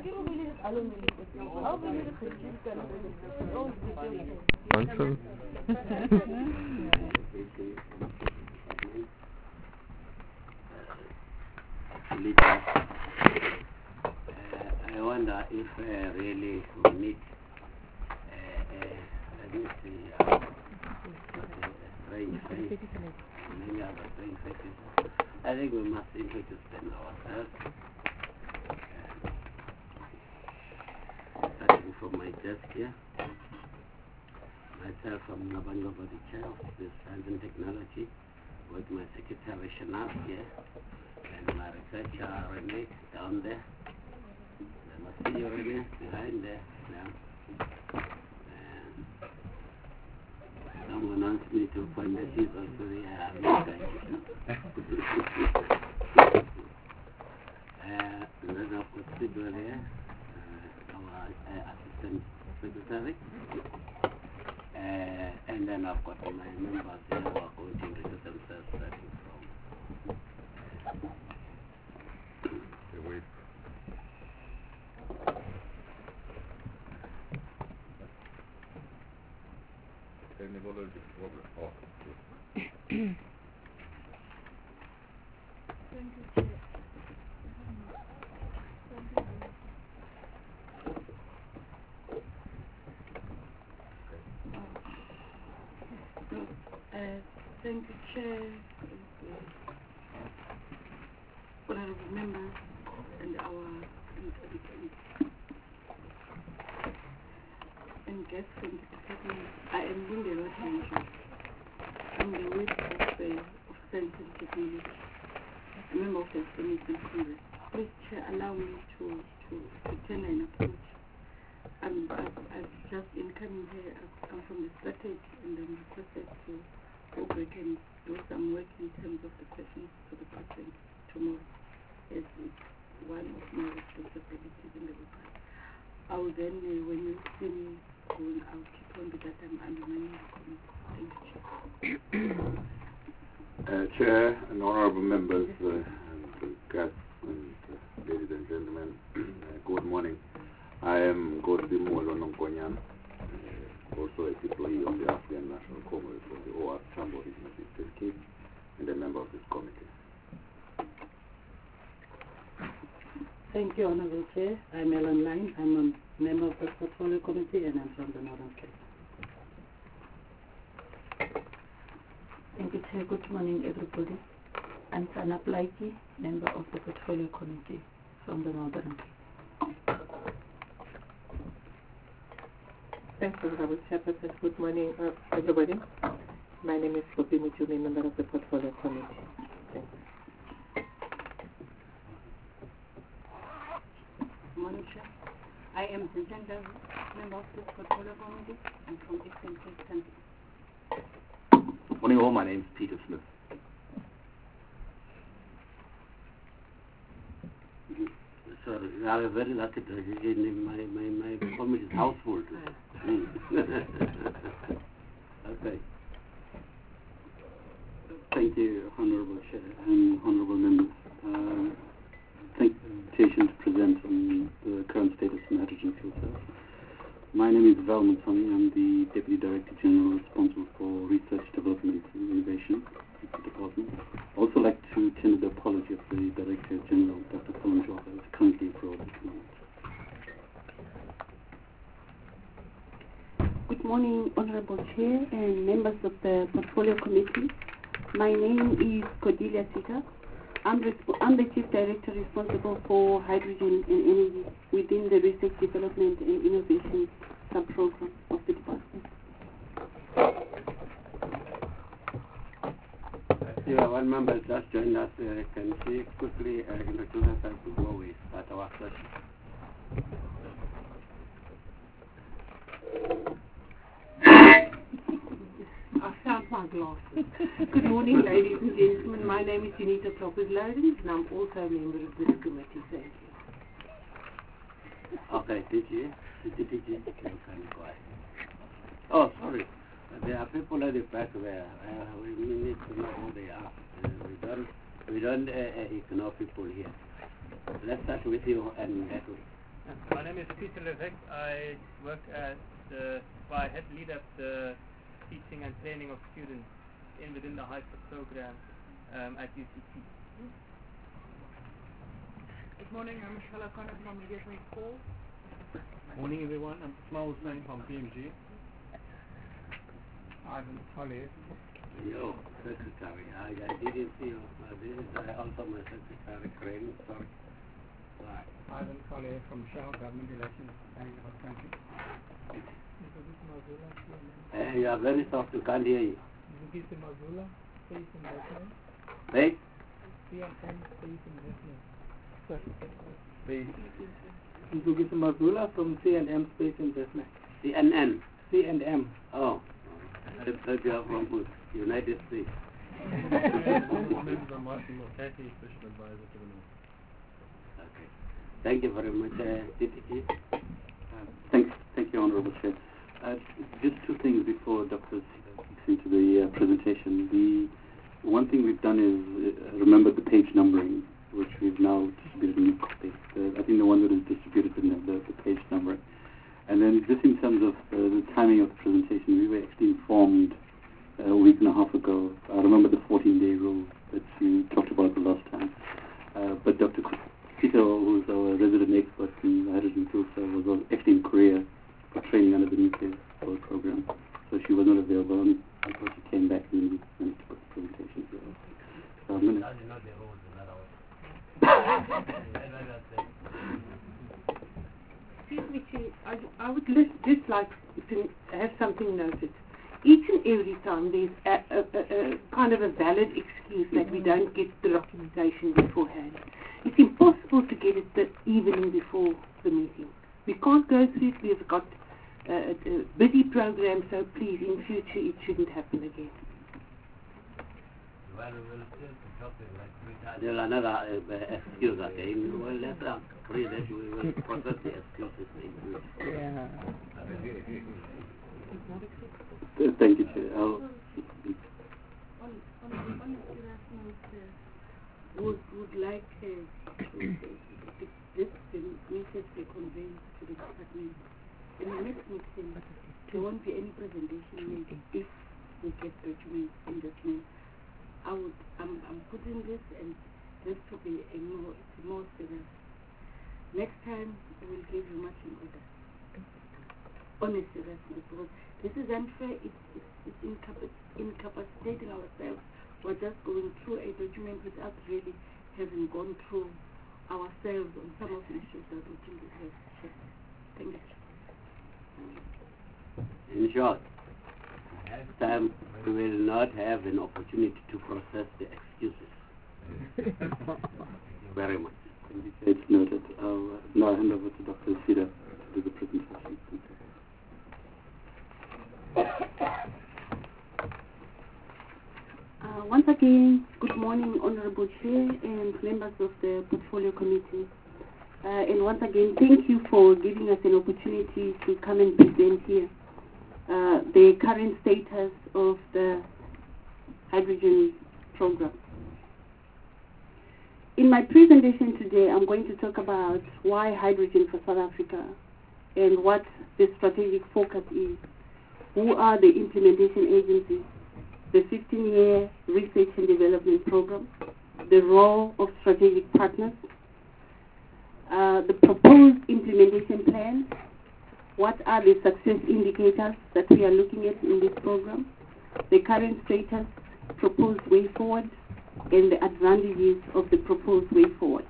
Answer. I wonder if really we need let me see strange faces, many other strange faces. I think we must introduce them ourselves. Starting from my desk here. Myself, I'm Nabango, the chair of the Science and Technology, with my secretary Shanaf here, and my researcher Renee down there. I must see you, Renee, behind there now. And someone asked me to find the she's also here. I'm not going to. And then I've got Sidwell here, our assistant secretary. And then I've got my members here who are going to introduce themselves starting from. Wait. Thank you, Chair, honorable members, and our and guests from the department. I am Linda Rothenberg. I'm the whip of Science and Technology, a member of the African Congress. Please, Chair, allow me to turn an approach. I've just been coming here. I'm from the strategy, and I'm requested to go back and do some work in terms of the questions to the president tomorrow. It's one of my responsibilities in the report. I'll then, when you see me going, I'll keep on with that. I'm remaining the committee. Thank you, Chair. Chair and honorable members, and guests, and ladies and gentlemen, good morning. I am Godby Molono Nkonyan, also a employee of the African National Congress of the OR Tambo Regional Eastern Cape, and a member of this committee. Thank you, Honorable Chair. I'm Ellen Line. I'm a member of the Portfolio Committee, and I'm from the Northern Cape. Thank you, Chair. Good morning, everybody. I'm Sana Plaiki, member of the Portfolio Committee from the Northern Cape. Thanks, Honorable Chairperson. Good morning, everybody. My name is Poppy Mujumi, member of the Portfolio Committee. Thanks. Good morning, Chair. I am Zinjanda, member of the Portfolio Committee. I'm from Eastern Cape Country. Morning all, my name is Peter Smith. Sorry, I have a very lucky in my committee's household. Okay. Thank you, Honorable Chair and Honorable Members. Thank you for the invitation to present on the current status of hydrogen fuel cells. My name is Val Mutsami. I'm the Deputy Director General responsible for Research, Development and Innovation at the department. I'd also like to tender the apology of the Director General, Dr. Colin Joha, who is currently abroad at the moment. Good morning, Honorable Chair and members of the Portfolio Committee. My name is Cordelia Sita. I'm the Chief Director responsible for hydrogen and energy within the Research, Development and Innovation sub-program of the department. Yeah, one member just joined us. Can she quickly introduce herself before we start our session? I found my glasses. Good morning, ladies and gentlemen. My name is Janita Kloppers-Loudens, and I'm also a member of this committee. Thank you. Okay, did you kind of quiet. Oh, sorry. There are people at the back there. We need to know who they are. We don't ignore people here. Let's start with you and that way. My name is Peter Levesque. I work as I head lead up the teaching and training of students within the HIPER program at UCT. Good morning, I'm Michelle O'Connor from Media 24. Morning everyone, I'm Ismail Hussain from PMG. Ivan Saleh. Yo, secretary, I didn't see you. This is also my secretary, Crane, sorry. Right. Ivan Saleh from Shell Government Relations Planning of the country. You are very soft, you can't hear you. Zugis Mazula, Space Investment. Right? CNM Space Investment. Space. Zugis Mazula from CNM Space Investment. CNN? CNM. Oh. I thought you are from United States. Okay. Thank you very much, TTG. Thank you, Honourable Chair. Just two things before Dr. speaks into the presentation. The one thing we've done is remember the page numbering, which we've now distributed in new copies. I think the one that is distributed in the page numbering. And then just in terms of the timing of the presentation, we were actually informed a week and a half ago. I remember the 14-day rule that you talked about the last time. But Dr. Peter, who's our resident expert in the hydrogen fuel cell, was actually in Korea for training under the nuclear power program. So she was not available, and I thought she came back and we managed to put the presentation together. So I'm going to... Excuse me, Chair, I would just like to have something noted. Each and every time there's a kind of a valid excuse that we don't get the documentation beforehand. It's impossible to get it the evening before the meeting. We can't go through it. We've got a busy program, so please, in future, it shouldn't happen again. Well, we will still talk like another excuse again. Well, let's agree that we will process the excuses in future. Yeah. Thank you, Chair. On a serious note, would like this message be conveyed to the department. In the next meeting, there won't be any presentation made if we get documents in documents. I'm putting this and just to be more serious. Next time, we will give you much in order. On a serious note, because this is unfair. It's incapacitating ourselves. We're just going through a document without really having gone through ourselves on some of the issues that we think we have shared. Thank you. In short, next time we will not have an opportunity to process the excuses. Thank you very much. It's noted. I'll now hand over to Dr. Sida to do the presentation. Once again, good morning, Honorable Chair and members of the Portfolio Committee. And once again, thank you for giving us an opportunity to come and present here the current status of the hydrogen program. In my presentation today, I'm going to talk about why hydrogen for South Africa and what the strategic focus is. Who are the implementation agencies? The 15-year research and development program, the role of strategic partners, the proposed implementation plan, what are the success indicators that we are looking at in this program, the current status, proposed way forward, and the advantages of the proposed way forward.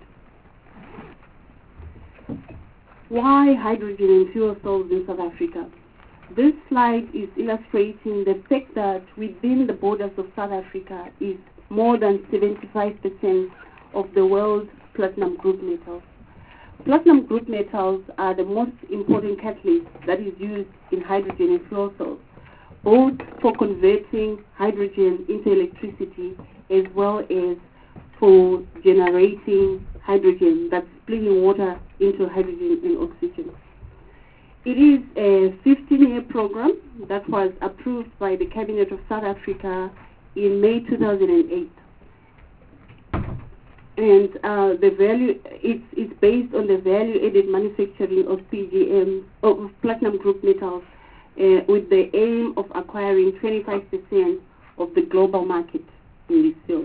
Why hydrogen and fuel cells in South Africa? This slide is illustrating the fact that within the borders of South Africa is more than 75% of the world's platinum group metals. Platinum group metals are the most important catalyst that is used in hydrogen and fuel cells, both for converting hydrogen into electricity as well as for generating hydrogen, that's splitting water into hydrogen and oxygen. It is a 15-year program that was approved by the Cabinet of South Africa in May 2008. and the value it's based on the value-added manufacturing of PGM of platinum group metals, with the aim of acquiring 25% of the global market in this field.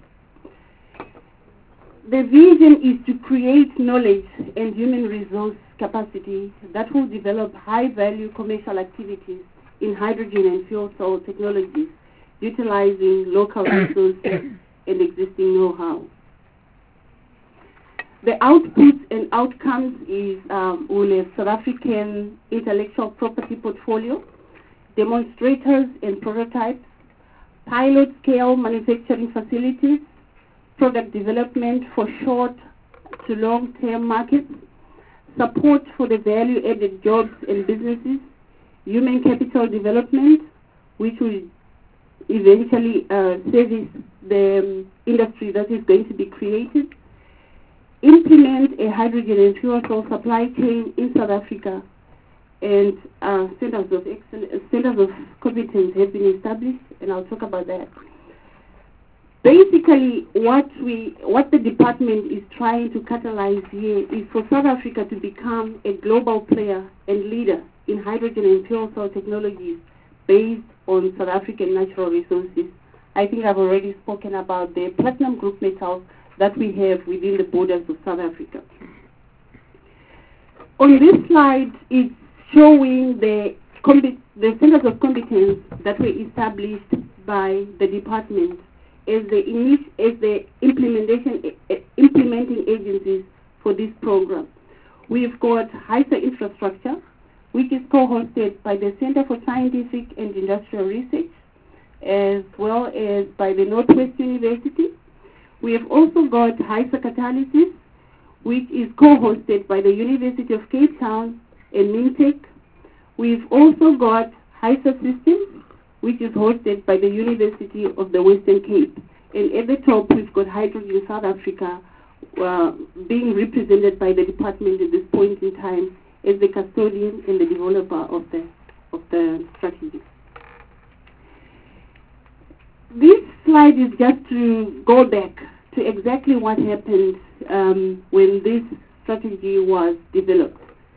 The vision is to create knowledge and human resource capacity that will develop high-value commercial activities in hydrogen and fuel cell technologies, utilizing local resources and existing know-how. The outputs and outcomes is will have South African intellectual property portfolio, demonstrators and prototypes, pilot-scale manufacturing facilities, product development for short to long-term markets, support for the value-added jobs and businesses, human capital development, which will eventually service the industry that is going to be created, implement a hydrogen and fuel cell supply chain in South Africa, and centers of competence have been established, and I'll talk about that. Basically, what the department is trying to catalyze here is for South Africa to become a global player and leader in hydrogen and fuel cell technologies based on South African natural resources. I think I've already spoken about the platinum group metals that we have within the borders of South Africa. On this slide, it's showing the centers of competence that were established by the department as the implementing agencies for this program. We've got HISA Infrastructure, which is co-hosted by the Center for Scientific and Industrial Research, as well as by the Northwest University. We have also got HISA Catalysis, which is co-hosted by the University of Cape Town and Mintech. We've also got HISA Systems, which is hosted by the University of the Western Cape. And at the top, we've got Hydrogen South Africa, being represented by the department at this point in time as the custodian and the developer of the strategy. This slide is just to go back to exactly what happened when this strategy was developed.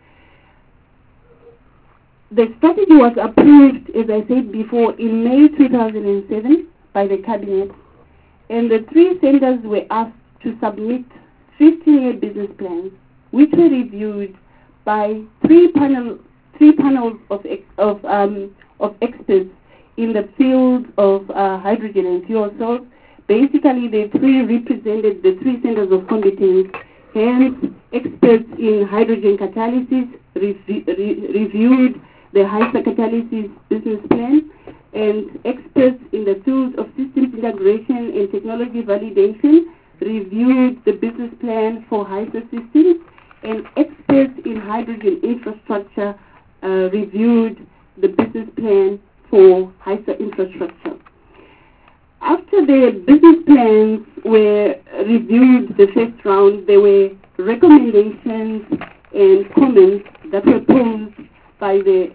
The strategy was approved, as I said before, in May 2007 by the Cabinet, and the three centers were asked to submit 15-year business plans, which were reviewed by three panels of experts in the field of hydrogen and fuel cells. Basically, the three represented the three centers of competence, hence experts in hydrogen catalysis reviewed the HISA Catalysis business plan, and experts in the field of systems integration and technology validation reviewed the business plan for HISA systems, and experts in hydrogen infrastructure reviewed the business plan for HISA infrastructure. After the business plans were reviewed the first round, there were recommendations and comments that were posed by the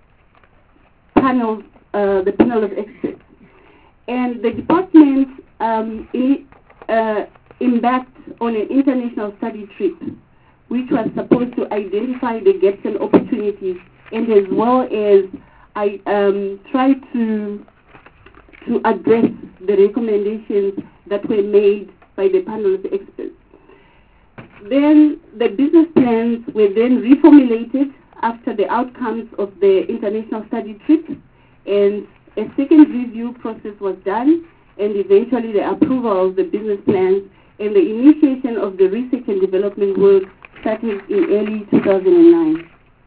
panel of experts. And the department embarked on an international study trip, which was supposed to identify the gaps and opportunities, and as well as try to address the recommendations that were made by the panel of experts. Then the business plans were then reformulated after the outcomes of the international study trip, and a second review process was done, and eventually the approval of the business plans and the initiation of the research and development work started in early 2009.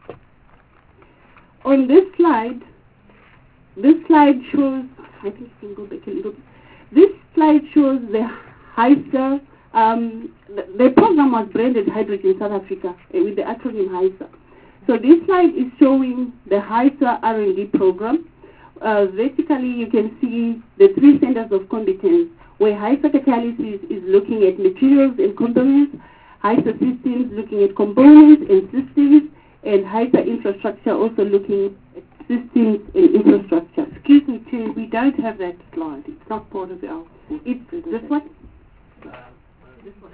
On this slide shows, I think you can go back a little bit. This slide shows the HISA, the program was branded Hydrogen South Africa with the acronym HISA. So this slide is showing the HISA R&D program. Basically, you can see the three centers of competence, where HISA Catalysis is looking at materials and components, HISA Systems looking at components and systems, and HISA Infrastructure also looking at systems and infrastructure. Excuse me, Chair, we don't have that slide. It's not part of our... It's this one?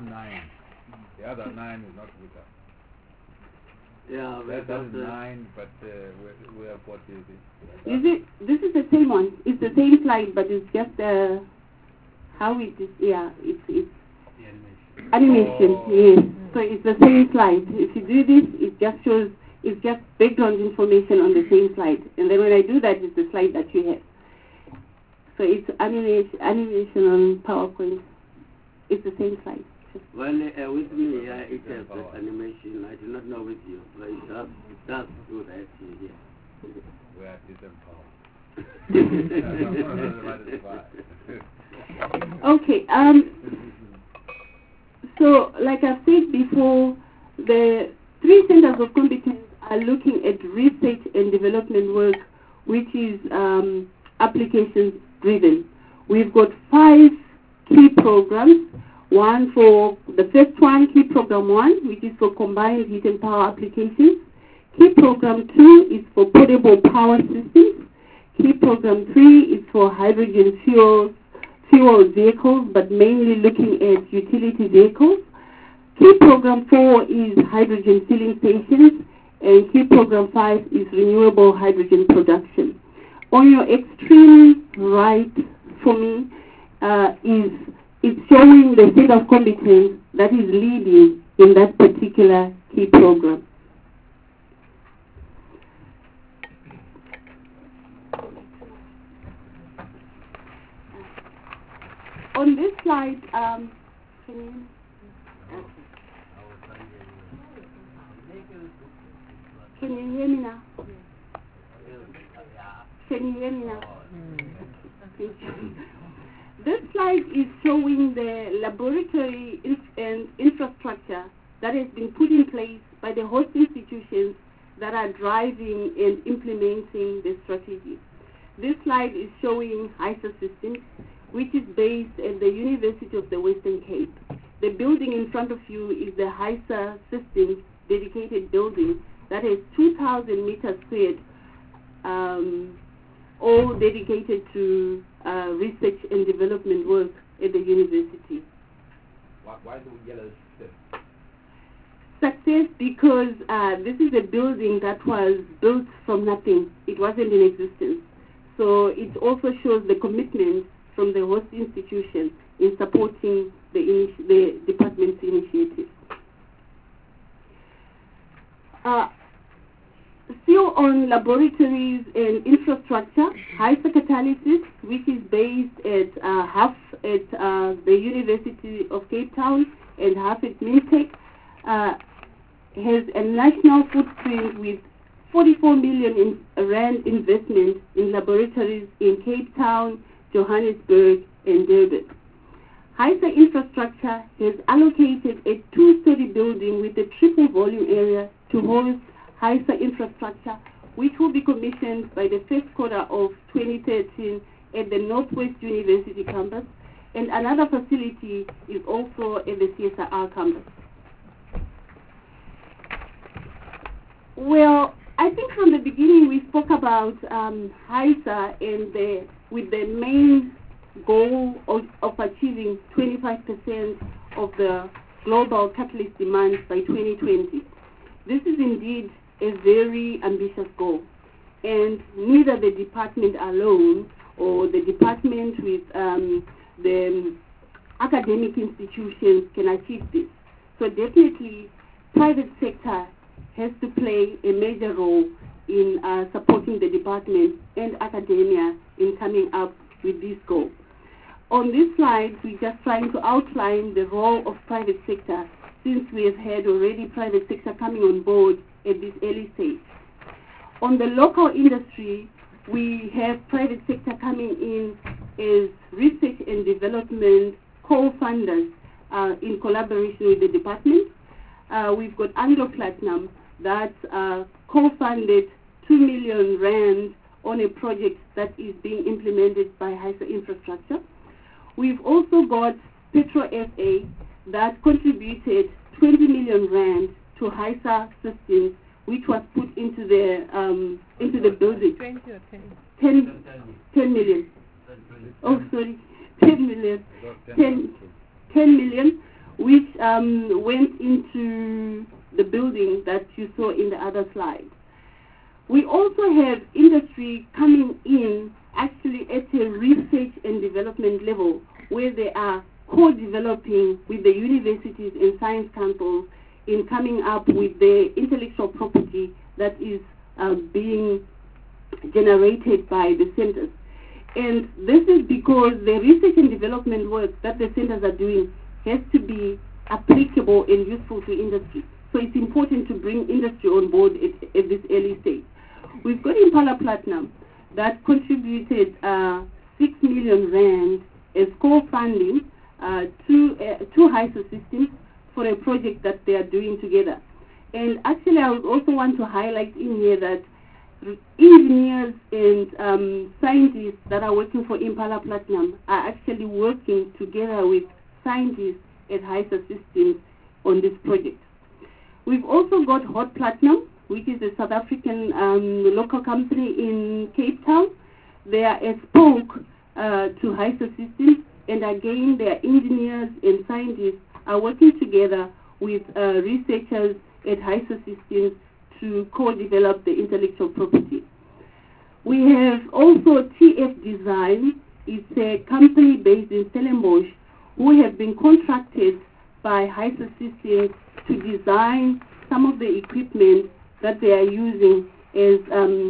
9. The other 9 is not with us. Yeah, That's 9, but we have what is it? Is it? This is the same one. It's the same slide, but it's just how it is. Yeah, it's animation. Oh. Yes. So it's the same slide. If you do this, it just shows. It's just background information on the same slide, and then when I do that, it's the slide that you have. So it's animation on PowerPoint. It's the same slide. Well, with me, it has that animation. I do not know with you, but it does do that here. We are disempowered. Okay. So, like I've said before, the 3 centers of competence are looking at research and development work, which is applications driven. We've got 5 key programs. One for the first one, Key Program 1, which is for combined heat and power applications. Key Program 2 is for portable power systems. Key Program 3 is for hydrogen fuel vehicles, but mainly looking at utility vehicles. Key Program 4 is hydrogen filling stations, and Key Program 5 is renewable hydrogen production. On your extreme right for me is showing the state of competence that is leading in that particular key program. On this slide, can you hear me now? Can you hear me now? This slide is showing the laboratory and infrastructure that has been put in place by the host institutions that are driving and implementing the strategy. This slide is showing HISA Systems, which is based at the University of the Western Cape. The building in front of you is the HISA Systems dedicated building that is 2,000 meters squared, all dedicated to research and development work at the university. Why do yellow Success because this is a building that was built from nothing. It wasn't in existence. So it also shows the commitment from the host institution in supporting the department's initiative. Still on laboratories and infrastructure, HISA Catalysis, which is based at half at the University of Cape Town and half at Mintech, has a national footprint with 44 million rand investment in laboratories in Cape Town, Johannesburg, and Durban. HISA Infrastructure has allocated a 2-story building with a triple volume area to host HISA Infrastructure, which will be commissioned by the first quarter of 2013 at the Northwest University campus, and another facility is also at the CSIR campus. Well, I think from the beginning we spoke about HISA and with the main goal of achieving 25% of the global catalyst demand by 2020. This is indeed a very ambitious goal, and neither the department alone or the department with the academic institutions can achieve this. So definitely private sector has to play a major role in supporting the department and academia in coming up with this goal. On this slide, we're just trying to outline the role of private sector, since we have had already private sector coming on board at this early stage. On the local industry, we have private sector coming in as research and development co-funders in collaboration with the department. We've got Anglo Platinum that co-funded 2 million rand on a project that is being implemented by HISA Infrastructure. We've also got Petro SA that contributed 20 million rand to HISA Systems, which was put into the building. 20 or 10? 10 million. Oh, sorry, 10 million. 10 million. which went into the building that you saw in the other slide. We also have industry coming in actually at a research and development level, where they are co-developing with the universities and science councils in coming up with the intellectual property that is being generated by the centers. And this is because the research and development work that the centers are doing has to be applicable and useful to industry. So it's important to bring industry on board at this early stage. We've got Impala Platinum that contributed 6 million rand as co-funding to HISA systems for a project that they are doing together. And actually, I would also want to highlight in here that engineers and scientists that are working for Impala Platinum are actually working together with scientists at HISA Systems on this project. We've also got Hot Platinum, which is a South African local company in Cape Town. They are a spoke to HISA Systems, and again, their engineers and scientists are working together with researchers at HISA Systems to co-develop the intellectual property. We have also TF Design. It's a company based in Stellenbosch who have been contracted by HISA Systems to design some of the equipment that they are using as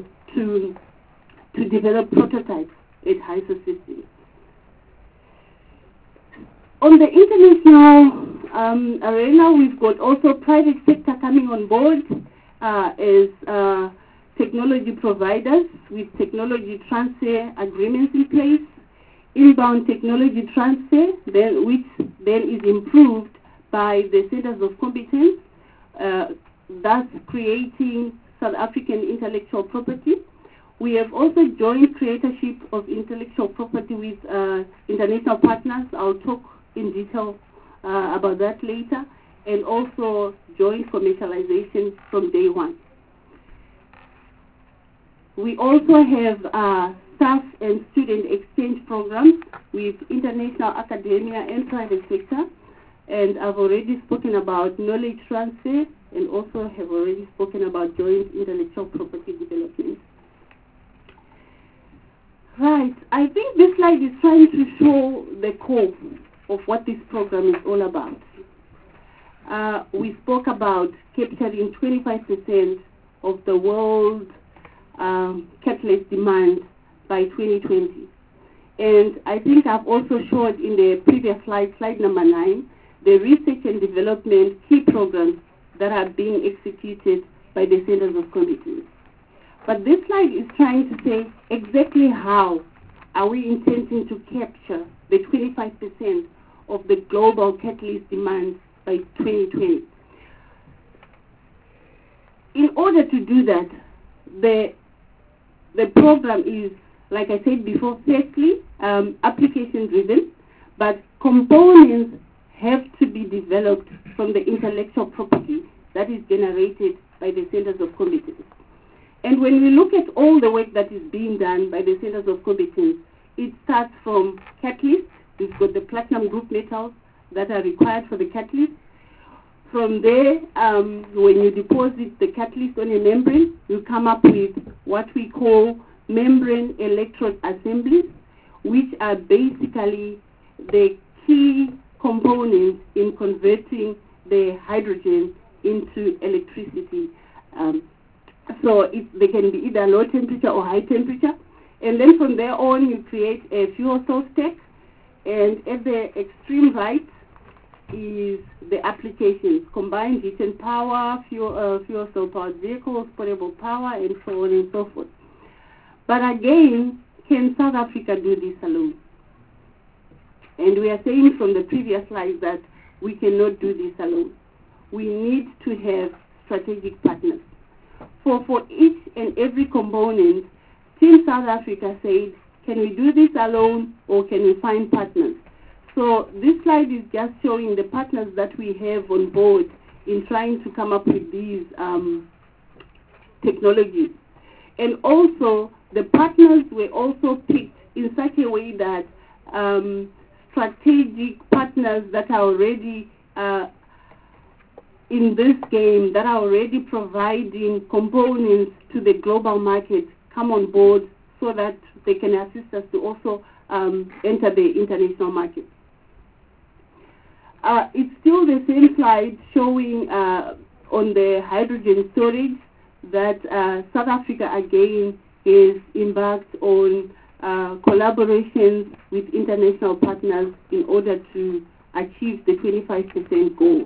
to develop prototypes at HISA Systems. On the international arena, we've got also private sector coming on board as technology providers with technology transfer agreements in place, inbound technology transfer, which then is improved by the centers of competence, thus creating South African intellectual property. We have also joint creatorship of intellectual property with international partners. I'll talk in detail about that later, and also joint commercialization from day one. We also have staff and student exchange programs with international academia and private sector, and I've already spoken about knowledge transfer and also have already spoken about joint intellectual property development. Right, I think this slide is trying to show the core of what this program is all about. We spoke about capturing 25% of the world catalyst demand by 2020. And I think I've also showed in the previous slide, slide number 9, the research and development key programs that are being executed by the centers of competence. But this slide is trying to say exactly how are we intending to capture the 25% of the global catalyst demand by 2020. In order to do that, the program is, like I said before, firstly, application driven, but components have to be developed from the intellectual property that is generated by the centers of competence. And when we look at all the work that is being done by the centers of competence, it starts from catalysts. We've got the platinum group metals that are required for the catalyst. From there, when you deposit the catalyst on a membrane, you come up with what we call membrane electrode assemblies, which are basically the key components in converting the hydrogen into electricity. So they can be either low temperature or high temperature. And then from there on, you create a fuel cell stack. And at the extreme right is the applications: combined heat and power, fuel cell powered vehicles, portable power, and so on and so forth. But again, can South Africa do this alone? And we are saying from the previous slide that we cannot do this alone. We need to have strategic partners. For each and every component, Team South Africa said, can we do this alone or can we find partners? So this slide is just showing the partners that we have on board in trying to come up with these technologies. And also, the partners were also picked in such a way that strategic partners that are already in this game that are already providing components to the global market come on board so that they can assist us to also enter the international market. It's still the same slide showing on the hydrogen storage that South Africa again is embarked on collaborations with international partners in order to achieve the 25% goal.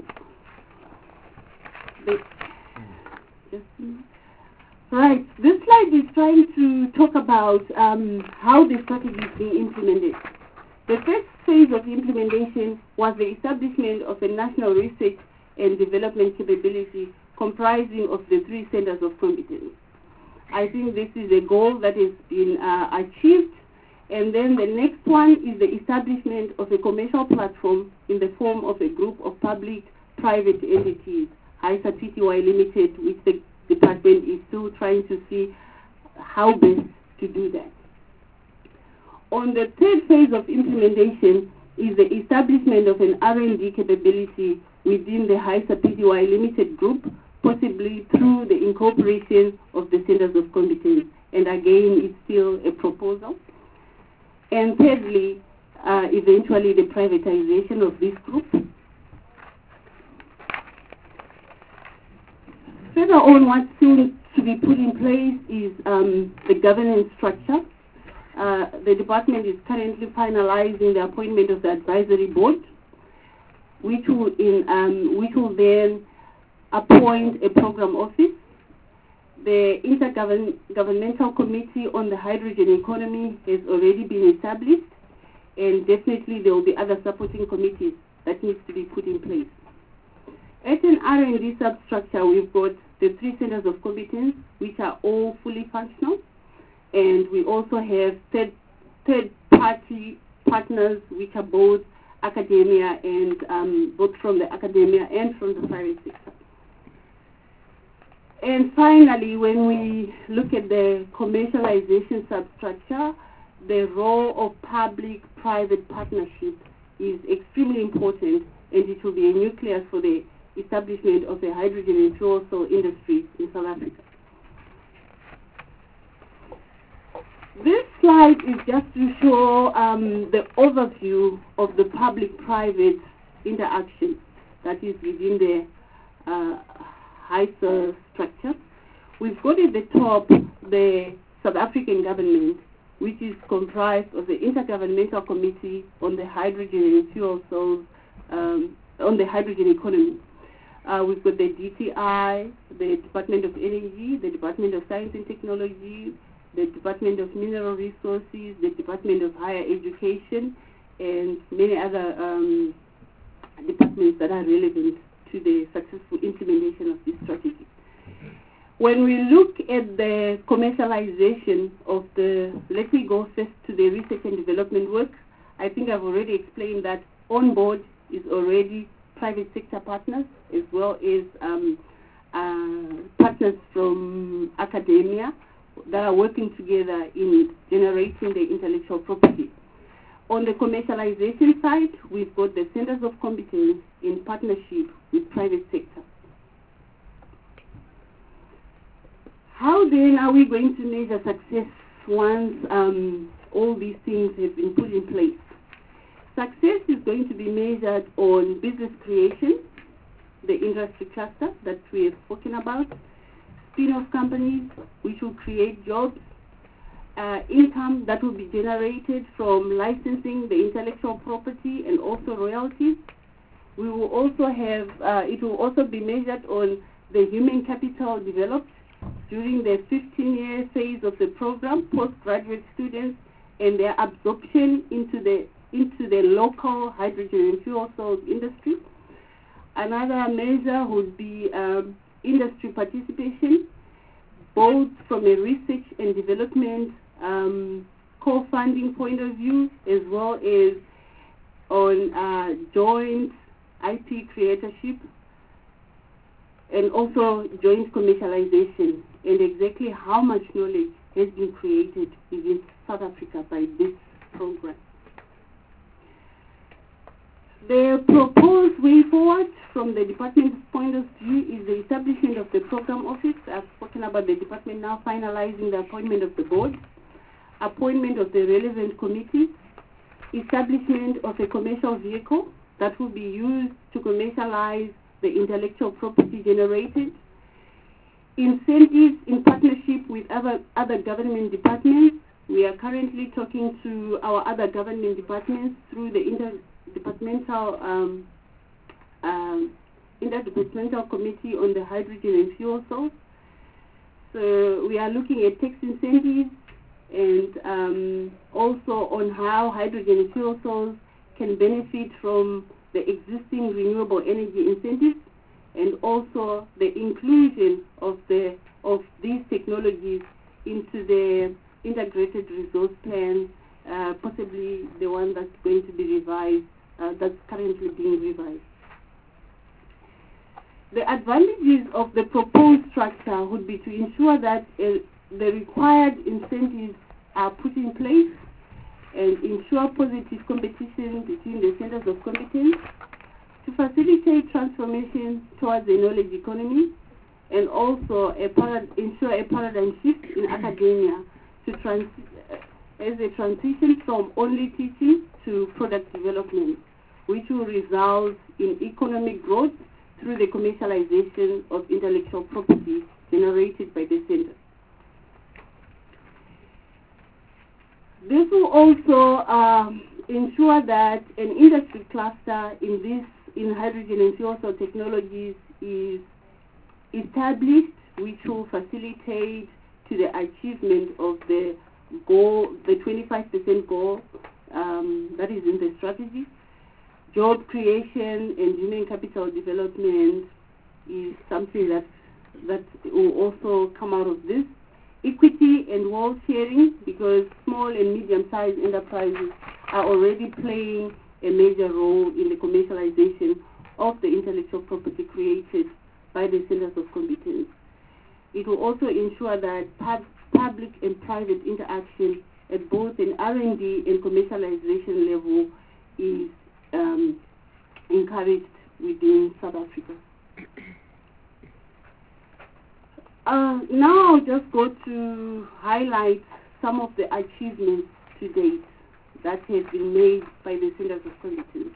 Right, this slide is trying to talk about how the strategy is being implemented. The first phase of implementation was the establishment of a national research and development capability comprising of the 3 centers of competence. I think this is a goal that has been achieved. And then the next one is the establishment of a commercial platform in the form of a group of public-private entities, HISA Pty Limited, which the department is still trying to see how best to do that. On the third phase of implementation is the establishment of an R&D capability within the HISA Pty Limited group, possibly through the incorporation of the centers of competence. And again, it's still a proposal. And thirdly, eventually the privatization of this group. Further on, what's still to be put in place is the governance structure. The department is currently finalizing the appointment of the advisory board, which will then appoint a program office. The Intergovernmental Committee on the Hydrogen Economy has already been established, and definitely there will be other supporting committees that needs to be put in place. At an R&D substructure, we've got the 3 centers of competence, which are all fully functional, and we also have third-party partners, which are both academia and both from the academia and from the private sector. And finally, when we look at the commercialization substructure, the role of public-private partnership is extremely important, and it will be a nucleus for the establishment of a hydrogen and fuel cell industry in South Africa. This slide is just to show the overview of the public-private interaction that is within the HISA structure. We've got at the top the South African government, which is comprised of the Intergovernmental Committee on the Hydrogen and Fuel Cells, on the hydrogen economy. We've got the DTI, the Department of Energy, the Department of Science and Technology, the Department of Mineral Resources, the Department of Higher Education, and many other departments that are relevant to the successful implementation of this strategy. When we look at the commercialization of let me go first to the research and development work. I think I've already explained that on board is already private sector partners as well as partners from academia that are working together in generating the intellectual property. On the commercialization side, we've got the centers of competence in partnership with private sector. How then are we going to measure success once all these things have been put in place? Success is going to be measured on business creation, the industry cluster that we have spoken about, spin-off companies which will create jobs, income that will be generated from licensing the intellectual property and also royalties. We will also have, it will also be measured on the human capital developed during the 15-year phase of the program, postgraduate students and their absorption into the local hydrogen and fuel cell industry. Another measure would be industry participation, both from a research and development co-funding point of view, as well as on joint IP creatorship, and also joint commercialization, and exactly how much knowledge has been created within South Africa by this program. The proposed way forward from the department's point of view is the establishment of the program office. I've spoken about the department now finalizing the appointment of the board, appointment of the relevant committees, establishment of a commercial vehicle that will be used to commercialize the intellectual property generated, incentives in partnership with other government departments. We are currently talking to our other government departments through the interdepartmental committee on the hydrogen and fuel cells. So we are looking at tax incentives and also on how hydrogen and fuel cells can benefit from the existing renewable energy incentives, and also the inclusion of these technologies into the integrated resource plan, possibly the one that's going to be revised, that's currently being revised. The advantages of the proposed structure would be to ensure that the required incentives are put in place and ensure positive competition between the centers of competence, to facilitate transformation towards a knowledge economy, and also ensure a paradigm shift in academia as a transition from only teaching to product development, which will result in economic growth through the commercialization of intellectual property generated by the center. This will also ensure that an industry cluster in hydrogen and fuel cell technologies is established, which will facilitate to the achievement of the goal, the 25% goal that is in the strategy. Job creation and human capital development is something that will also come out of this. Equity and wealth sharing, because small and medium-sized enterprises are already playing a major role in the commercialization of the intellectual property created by the centers of competence. It will also ensure that public and private interaction at both an R&D and commercialization level is encouraged within South Africa. Now I'll just go to highlight some of the achievements to date that have been made by the centers of competence.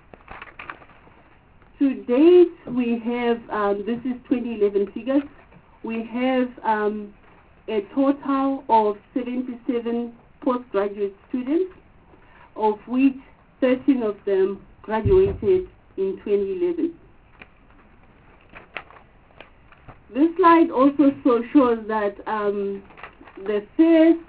To date, we have, this is 2011 figures, we have a total of 77 postgraduate students, of which 13 of them graduated in 2011. This slide also shows that the first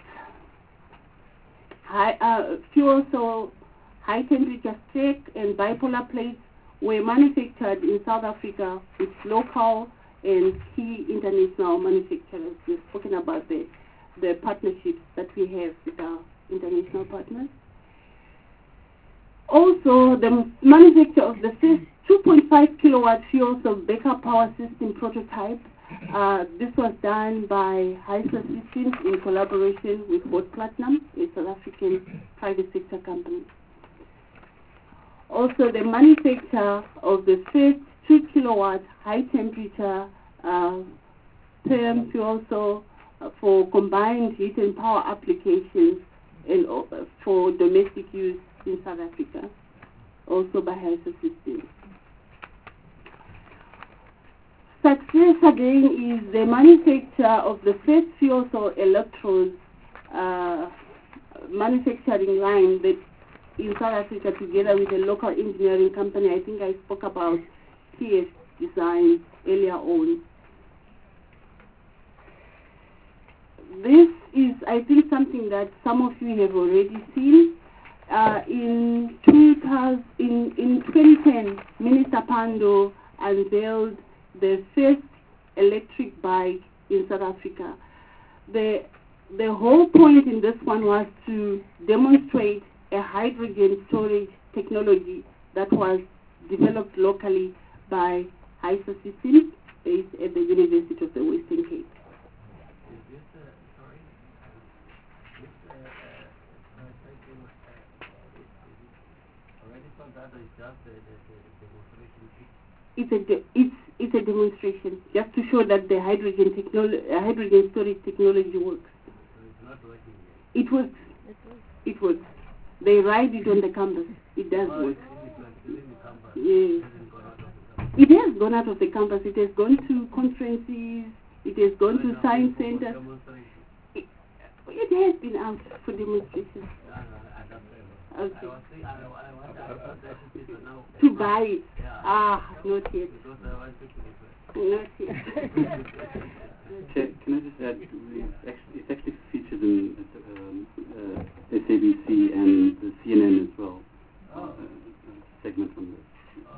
fuel cell high temperature stack and bipolar plates were manufactured in South Africa with local and key international manufacturers. We've spoken about the partnerships that we have with our international partners. Also, the manufacture of the first 2.5 kilowatt fuel cell backup power system prototype. This was done by HySA Systems in collaboration with Hot Platinum, a South African private sector company. Also, the manufacture of the first 2 kilowatt high temperature PERM fuel cell for combined heat and power applications and for domestic use in South Africa, also by HySA Systems. Success again is the manufacture of the first fuel cell electrodes manufacturing line that in South Africa together with a local engineering company. I think I spoke about TF Design earlier on. This is, I think, something that some of you have already seen. In 2010, Minister Pandor unveiled the first electric bike in South Africa. The whole point in this one was to demonstrate a hydrogen storage technology that was developed locally by HySA Systems based at the University of the Western Cape. Already It's a demonstration just to show that the hydrogen storage technology works. It works. It works. They ride it on the campus. It does work. Yes. It has gone out of the campus. It has gone to conferences. It has gone to science centers. It has been out for demonstration. Okay. To buy it. Not yet. Not yet. Can I just add, it's actually featured in SABC and the CNN as well. A segment from this.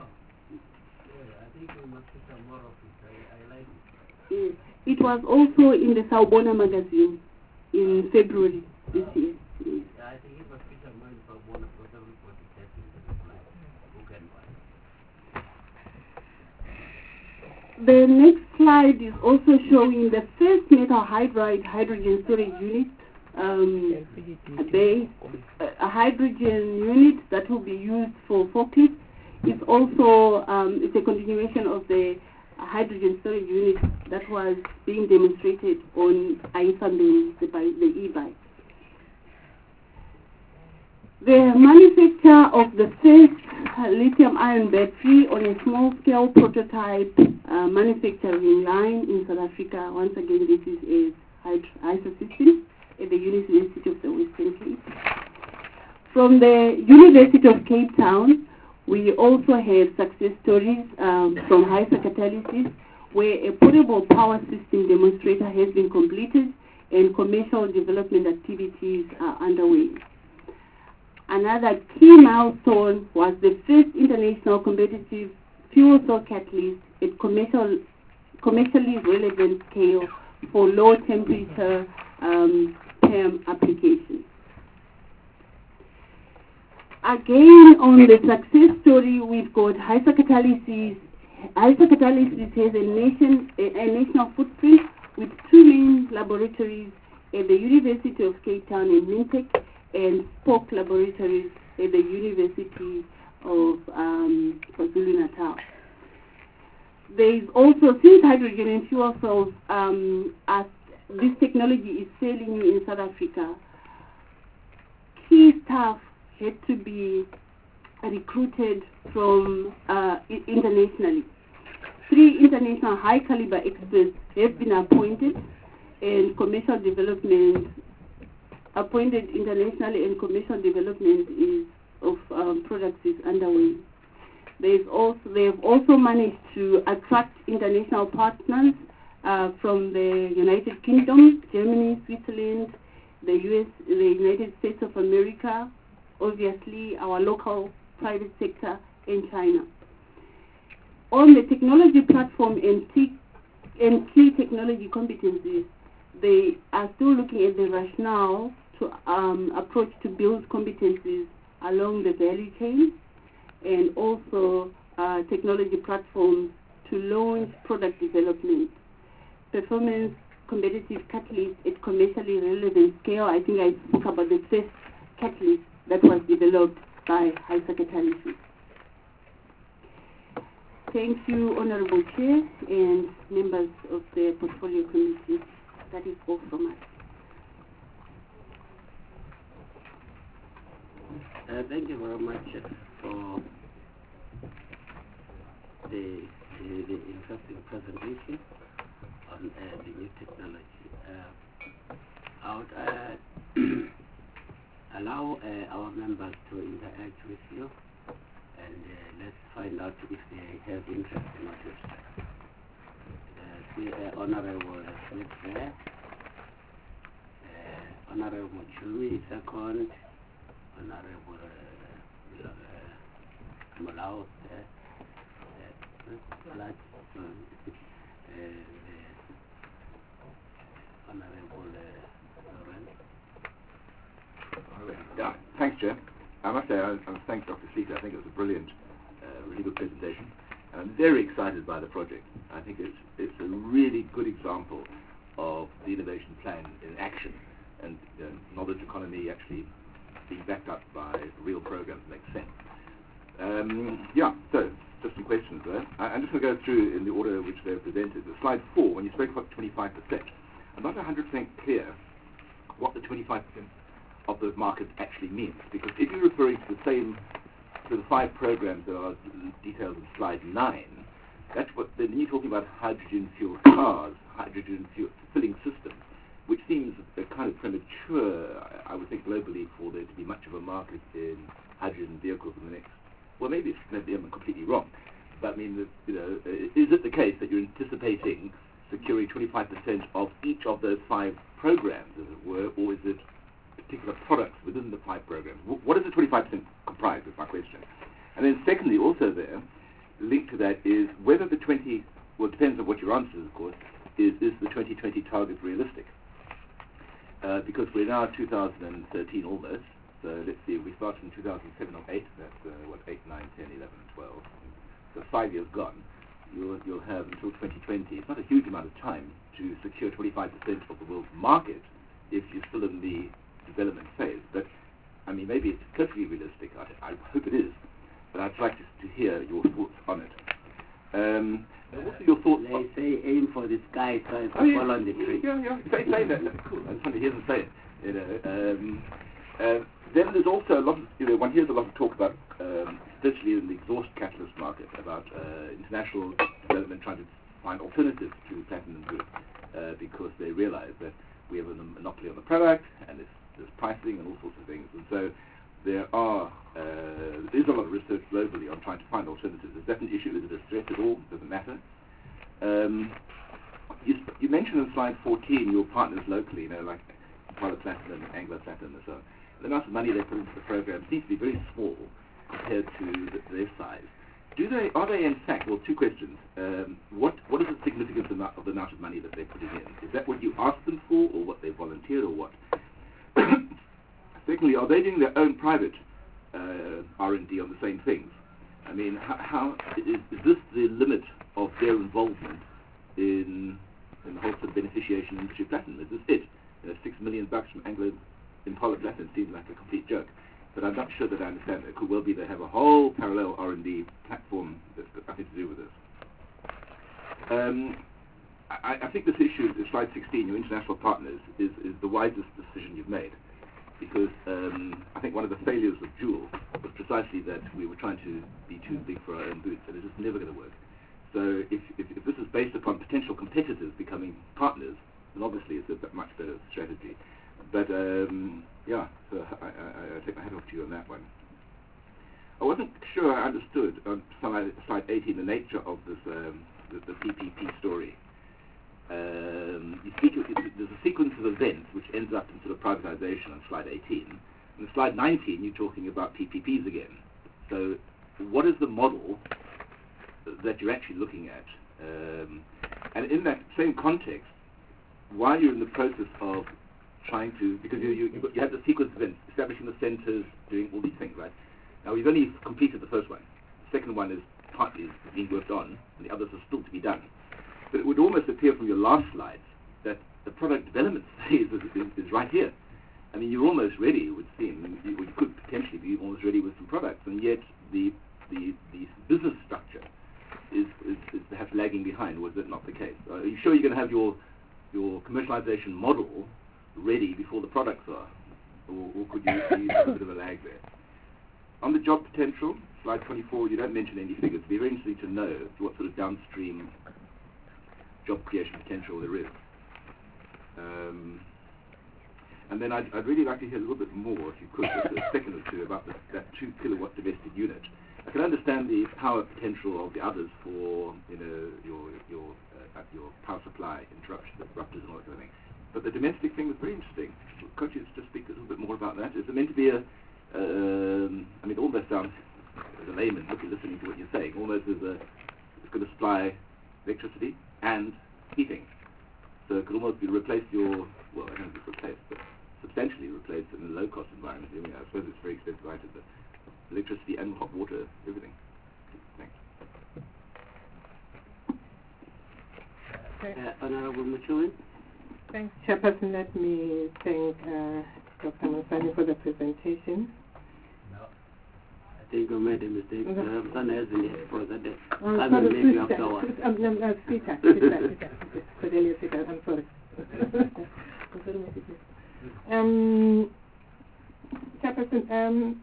It was also in the Sawubona magazine in February this year. Yes. I think it was featured more in Sawubona because everybody gets into the plan. Who can buy? The next slide is also showing the first metal hydride hydrogen storage unit. A hydrogen unit that will be used for forklifts. It's also it's a continuation of the hydrogen storage unit that was being demonstrated on iFunding, the e-bike. The manufacture of the first lithium-ion battery on a small-scale prototype manufacturing line in South Africa. Once again, this is a ISOSystem at the University of the Western Cape. From the University of Cape Town, we also have success stories from HySA Catalysis, where a portable power system demonstrator has been completed and commercial development activities are underway. Another key milestone was the first international competitive fuel cell catalyst at commercially relevant scale for low temperature PEM applications. Again, on the success story, we've got HySA Catalysis. HySA Catalysis has a national footprint with 2 main laboratories at the University of Cape Town in Windhoek and Spoke Laboratories at the University of KwaZulu-Natal. There is also, since hydrogen and fuel cells, as this technology is fairly new in South Africa, key staff had to be recruited from internationally. 3 international high-caliber experts have been appointed, and commercial development appointed internationally, and commercial development of products is underway. They have also managed to attract international partners from the United Kingdom, Germany, Switzerland, the US, the United States of America, obviously our local private sector, in China. On the technology platform and key technology competencies, they are still looking at the rationale to approach to build competencies along the value chain, and also technology platforms to launch product development. Performance competitive catalyst at commercially relevant scale. I think I spoke about the first catalyst that was developed by HySA Catalysis. Thank you, Honorable Chair and members of the Portfolio Committee. That is all from us. Thank you very much for the interesting presentation on the new technology. I would allow our members to interact with you, and let's find out if they have interest in what you've said. See Honorable Smith there, Honorable Chui second, Honorable Mulao there, Honorable Lorenz. Yeah, thanks, Chair. I must say, I thank Dr. Sita. I think it was a brilliant, really good presentation. And I'm very excited by the project. I think it's a really good example of the innovation plan in action, and knowledge economy actually being backed up by real programs makes sense. Yeah, so just some questions there. I'm just going to go through in the order in which they're presented. Slide 4, when you spoke about 25%, I'm not 100% clear what the 25% of the market actually means, because if you're referring to the 5 programs that are detailed in slide 9, that's what then you're talking about hydrogen fuel cars, hydrogen fuel filling systems, which seems kind of premature, I would think, globally, for there to be much of a market in hydrogen vehicles in the next. Well, maybe I'm completely wrong, but I mean, is it the case that you're anticipating securing 25% of each of those 5 programs, as it were, or is it particular products within the 5 programs? What does the 25% comprise, is my question. And then secondly, also there, linked to that is whether the 20, well, it depends on what your answer is, of course, is the 2020 target realistic? Because we're now 2013 almost, so let's see, we started in 2007 or 8, that's 8, 9, 10, 11, 12, so 5 years gone. You'll have until 2020. It's not a huge amount of time to secure 25% of the world's market if you're still in the development phase. But, I mean, maybe it's perfectly realistic. I hope it is. But I'd like to hear your thoughts on it. Also your thoughts. They say aim for the sky, so it's fall on the tree. Yeah. Say that. That's cool. I just want to hear them say it. Then there's also a lot of, one hears a lot of talk about, especially in the exhaust catalyst market, about international development trying to find alternatives to platinum group, because they realize that we have a monopoly on the product, and there's pricing and all sorts of things. And so there is a lot of research globally on trying to find alternatives. Is that an issue? Is it a threat at all? Does it matter? You mentioned in slide 14 your partners locally, like Impala Platinum, Anglo Platinum, and so on. The amount of money they put into the program seems to be very small compared to their size. Are they in fact, well, 2 questions. What is the significance of the amount of money that they're putting in? Is that what you asked them for, or what they volunteered, or what? Secondly, are they doing their own private R&D on the same things? I mean, how is this the limit of their involvement in the whole sort of beneficiation industry platinum? Is this it? $6 million from Anglo Impala Platinum seems like a complete joke, but I'm not sure that I understand. It could well be they have a whole parallel R&D platform that's got nothing to do with this. I think this issue, slide 16, your international partners, is the wisest decision you've made, because I think one of the failures of Joule was precisely that we were trying to be too big for our own boots, and it's just never going to work. So if this is based upon potential competitors becoming partners, then obviously it's a much better strategy. But, yeah, so I take my hat off to you on that one. I wasn't sure I understood on slide 18 the nature of this, the PPP story. There's a sequence of events which ends up in sort of privatization on slide 18. And slide 19, you're talking about PPPs again. So what is the model that you're actually looking at? And in that same context, while you're in the process of trying to, because you have the sequence of events, establishing the centers, doing all these things, right? Now, we've only completed the first one. The second one is partly being worked on, and the others are still to be done. But it would almost appear from your last slides that the product development phase is right here. I mean, you're almost ready, it would seem. You could potentially be almost ready with some products, and yet the business structure is perhaps lagging behind. Was that not the case? Are you sure you're going to have your commercialization model ready before the products are? Or could you see a bit of a lag there? On the job potential, slide 24, you don't mention any figures. It'd be very interesting to know what sort of downstream job creation potential there is. And then I'd really like to hear a little bit more, if you could, just a second or two, about that 2 kilowatt domestic unit. I can understand the power potential of the others for your power supply disruptors and all that kind of thing. But the domestic thing was very interesting. Could you just speak a little bit more about that? Is it meant to be I mean, all that sounds, as a layman, listening to what you're saying, almost as it's going to supply electricity and heating. So it could almost be replace your, well, I don't know if it's replaced, but substantially replaced in a low-cost environment. I mean, I suppose it's a very expensive item, but electricity and hot water, everything. Thanks. Honorable Muchowin. Thanks, Chairperson. Let me thank Dr. Mansani for the presentation. No, think you made a mistake. Son hasn't yet presented. I'm Come sorry, and make you afterwards. Peter. Cordelia, Peter, I'm sorry. Chairperson,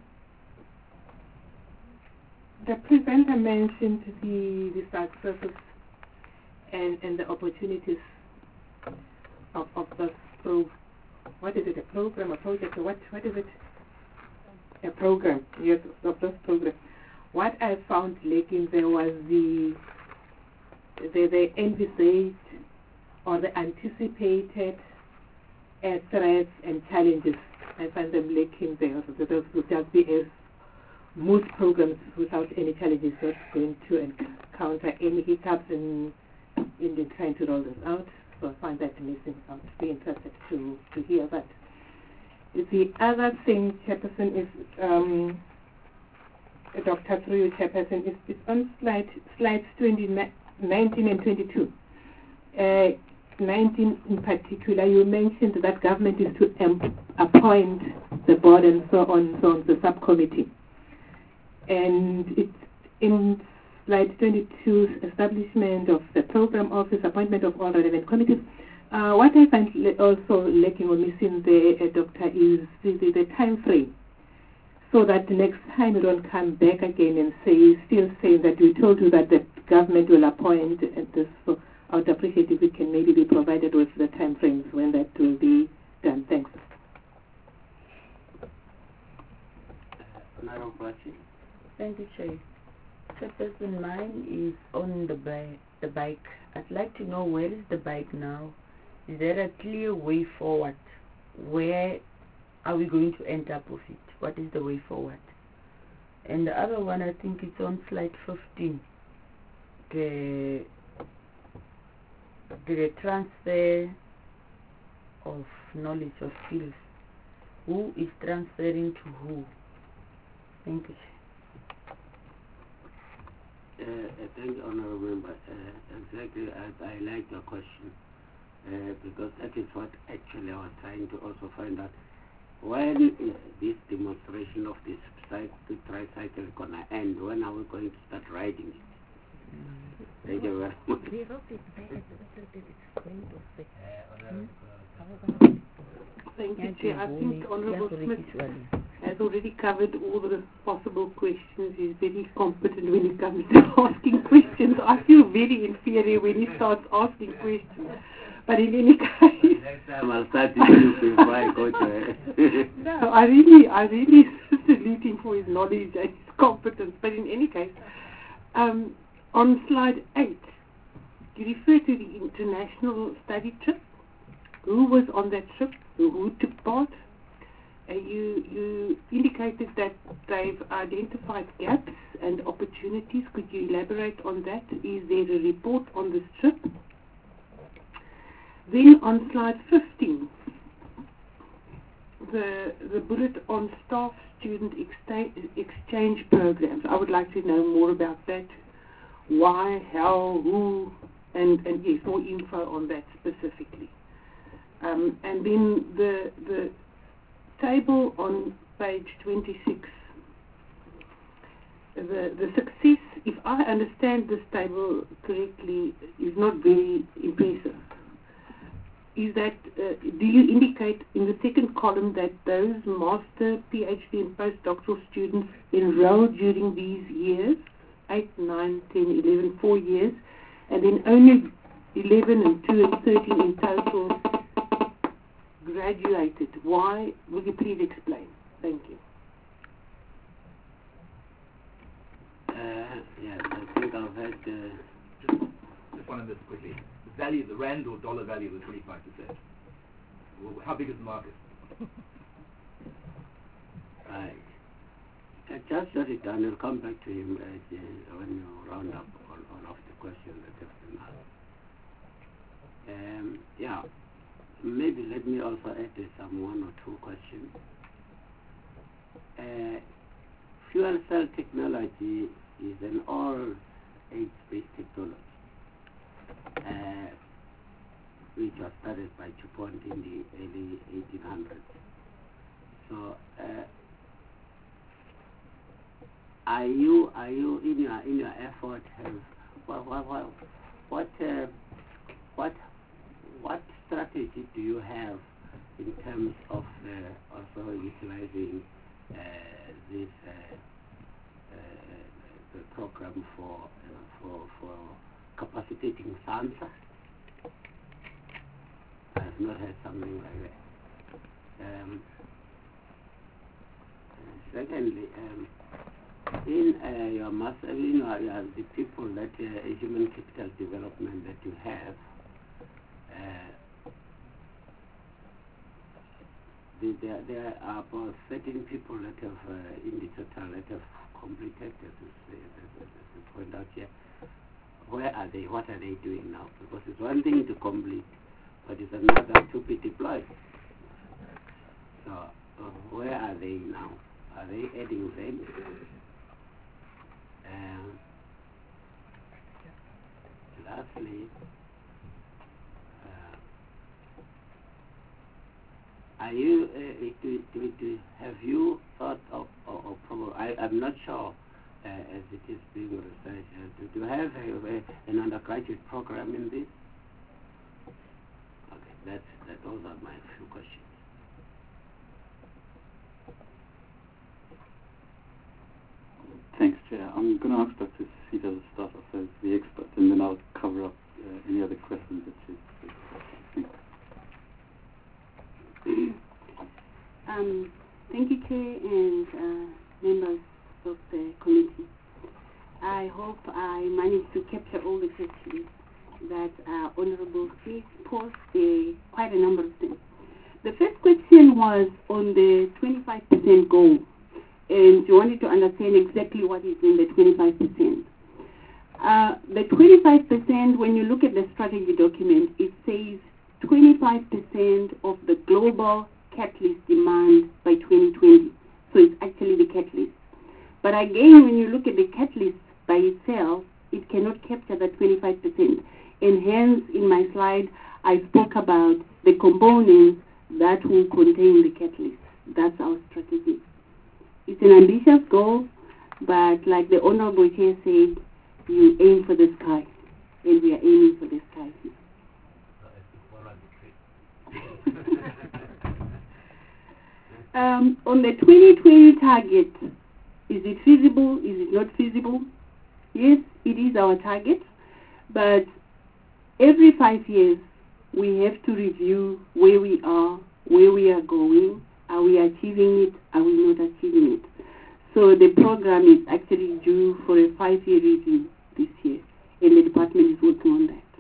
the presenter mentioned the successes and the opportunities of this what is it, a program, a project, or what is it? A program, yes, of this program. What I found lacking there was the envisaged or the anticipated threats and challenges. I find them lacking there. So those would just be as mood programs without any challenges, not going to encounter any hiccups in trying to roll this out. So I find that missing. I would be interested to hear that. The other thing, Chairperson, is Dr. through you, Chairperson, is on slides 19 and 22. 19 in particular, you mentioned that government is to appoint the board and so on, the subcommittee. And it's in slide 22, establishment of the program office, appointment of all relevant committees. What I find also lacking or missing there, Doctor, is the time frame. So that next time you don't come back again and still say that we told you that the government will appoint this. So I would appreciate if we can maybe be provided with the time frames when that will be done. Thanks. Another question? Thank you, Chair. Chairperson, mine is on the bike. I'd like to know, where is the bike now? Is there a clear way forward? Where are we going to end up with it? What is the way forward? And the other one, I think it's on slide 15. The transfer of knowledge or skills. Who is transferring to who? Thank you. Thank you, Honourable Member. Exactly, I like your question because that is what actually I was trying to also find out. When is this demonstration of this tricycle going to end? When are we going to start riding it? Thank you very much. Thank you, Chair. I think Honourable Smith has already covered all the possible questions. He's very competent when it comes to asking questions. I feel very inferior when he starts asking questions. But in any case, next time I'll start you before I go to no, I really salute him for his knowledge and his competence. But in any case, on slide 8, you refer to the international study trip. Who was on that trip? Who took part? You indicated that they've identified gaps and opportunities. Could you elaborate on that? Is there a report on this trip? Then on slide 15, the bullet on staff-student exchange programs. I would like to know more about that. Why, how, who, and yes, more info on that specifically. And then the table on page 26, the success, if I understand this table correctly, is not very impressive. Is that, do you indicate in the second column that those master, PhD and postdoctoral students enrolled during these years, 8, 9, 10, 11, 4 years, and then only 11 and 2 and 13 in total graduated? Why? Will you please explain? Thank you. Yes, I think I've had... Just one of this quickly. The value, the rand or dollar value of the 25%. How big is the market? Right. Just shut it down. I'll come back to him when you round up all of the questions that have been asked. Yeah. Maybe let me also add some 1 or 2 questions. Fuel cell technology is an all-age-based technology, which was started by DuPont in the early 1800s. So are you in your effort have what strategy do you have in terms of also utilizing this the program for capacitating SANSA? I have not heard something like that. Secondly, in your master, the people that human capital development that you have, there are about 13 people that have in the total that have completed this point out here. Where are they? What are they doing now? Because it's one thing to complete, but it's another to be deployed. So where are they now? Are they adding value? Lastly, are you have you thought of or probably I'm not sure as it is being researched. Do you have an undergraduate program in this? Okay, those are my few questions. Thanks, Chair. I'm going to ask Dr. Sita to start off as the expert, and then I'll cover up any other questions that she's Thank you, Chair, and members of the committee. I hope I managed to capture all the questions that Honourable Smith posed, quite a number of them. The first question was on the 25% goal, and you wanted to understand exactly what is in the 25%. The 25%, when you look at the strategy document, it says 25% of the global catalyst demand by 2020. So it's actually the catalyst. But again, when you look at the catalyst by itself, it cannot capture that 25%. And hence, in my slide, I spoke about the components that will contain the catalyst. That's our strategy. It's an ambitious goal, but like the Honourable Chair said, you aim for the sky, and we are aiming for the sky. On the 2020 target, is it feasible? Is it not feasible? Yes, it is our target, but every 5 years we have to review where we are going. Are we achieving it? Are we not achieving it? So the program is actually due for a 5-year review this year, and the department is working on that.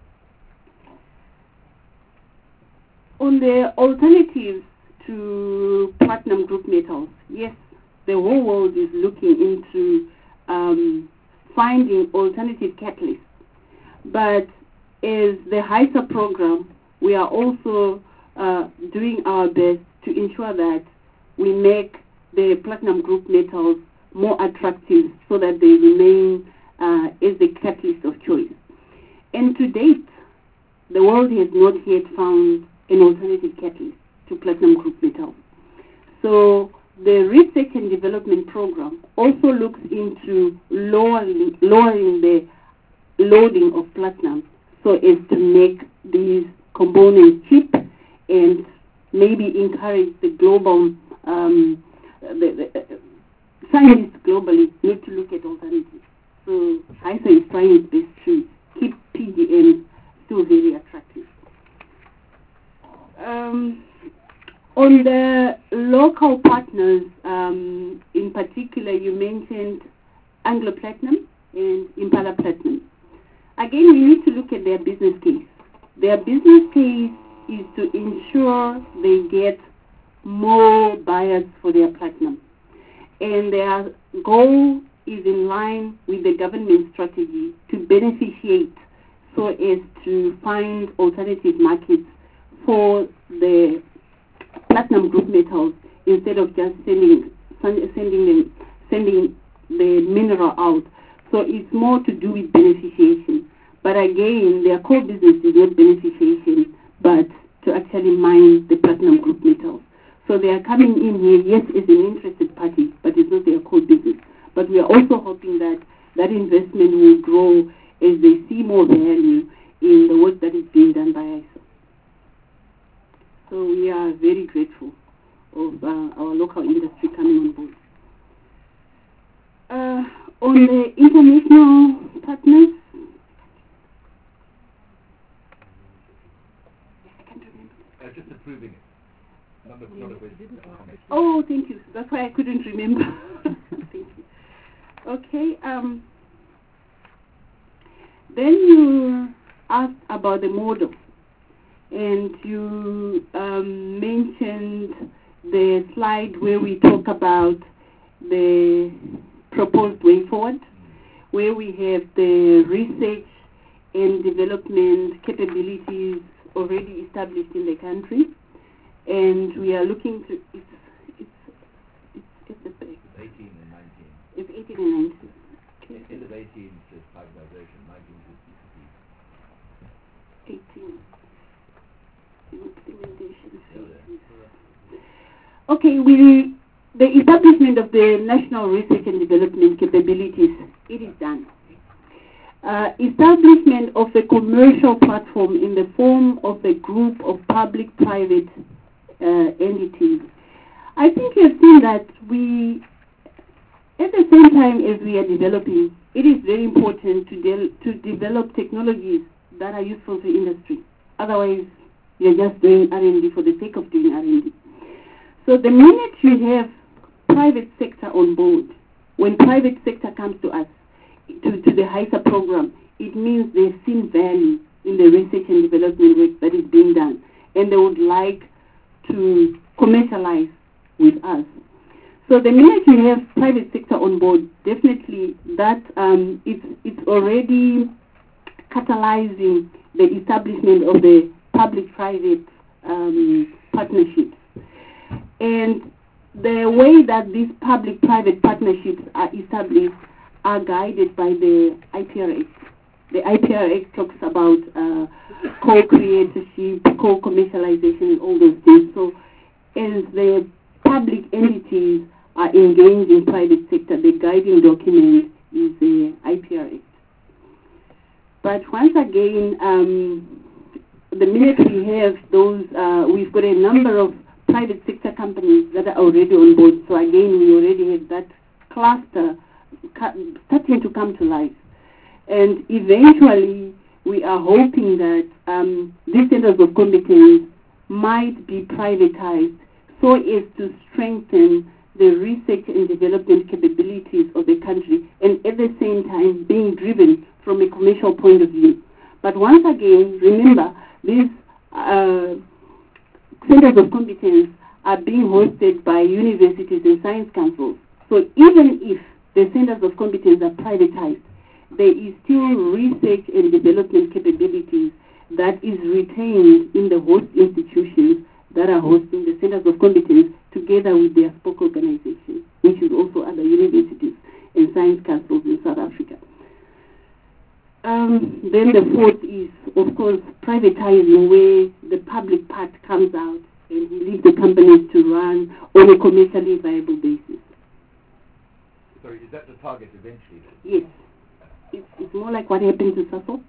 On the alternatives to platinum group metals, yes, the whole world is looking into finding alternative catalysts. But as the HISA program, we are also doing our best to ensure that we make the platinum group metals more attractive so that they remain as the catalyst of choice. And to date, the world has not yet found an alternative catalyst to platinum group metals. So the research and development program also looks into lowering the loading of platinum so as to make these components cheap and maybe encourage the global scientists globally not to look at alternatives. So HISA is trying its best to keep PGM still very attractive. On the local partners, in particular, you mentioned Anglo Platinum and Impala Platinum. Again, we need to look at their business case. Their business case is to ensure they get more buyers for their platinum. And their goal is in line with the government strategy to beneficiate so as to find alternative markets for the platinum group metals instead of just sending the mineral out. So it's more to do with beneficiation. But again, their core business is not beneficiation, but to actually mine the platinum group metals. So they are coming in here, yes, as an interested party, but it's not their core business. but we are also hoping that that investment will grow as they see more value in the work that is being done by ISO. So we are very grateful of our local industry coming on board. On the international partners, just approving it. Not a oh, thank you. That's why I couldn't remember. Thank you. Okay. Then you asked about the model, and you mentioned the slide where we talk about the proposed way forward, where we have the research and development capabilities already established in the country, and we are looking to it's 18 and 19. It's 18 and 19. End of 18 says privatization, 19 says 18. Implementation. Okay, the establishment of the national research and development capabilities, it is done. Establishment of a commercial platform in the form of a group of public-private entities. I think you have seen that at the same time as we are developing, it is very important to develop technologies that are useful to industry. Otherwise, you're just doing R&D for the sake of doing R&D. So the minute you have private sector on board, when private sector comes to us, to the HISA program, it means they've seen value in the research and development work that is being done, and they would like to commercialize with us. So the minute you have private sector on board, definitely that it's already catalyzing the establishment of the public-private partnerships. And the way that these public-private partnerships are established are guided by the IPR Act. The IPR Act talks about co-creatorship, co-commercialization, and all those things. So as the public entities are engaged in private sector, the guiding document is the IPR Act. But once again, the minute we have those, we've got a number of private sector companies that are already on board. So again, we already have that cluster starting to come to life. And eventually, we are hoping that these centers of competence might be privatized so as to strengthen the research and development capabilities of the country, and at the same time being driven from a commercial point of view. But once again, remember, these centers of competence are being hosted by universities and science councils. So even if the centers of competence are privatized, there is still research and development capabilities that is retained in the host institutions that are hosting the centers of competence together with their spoke organizations, which is also other universities and science councils in South Africa. Then the fourth is, of course, privatizing, where the public part comes out and we leave the companies to run on a commercially viable basis. Sorry, is that the target eventually? Yes. It's more like what happened to SASO.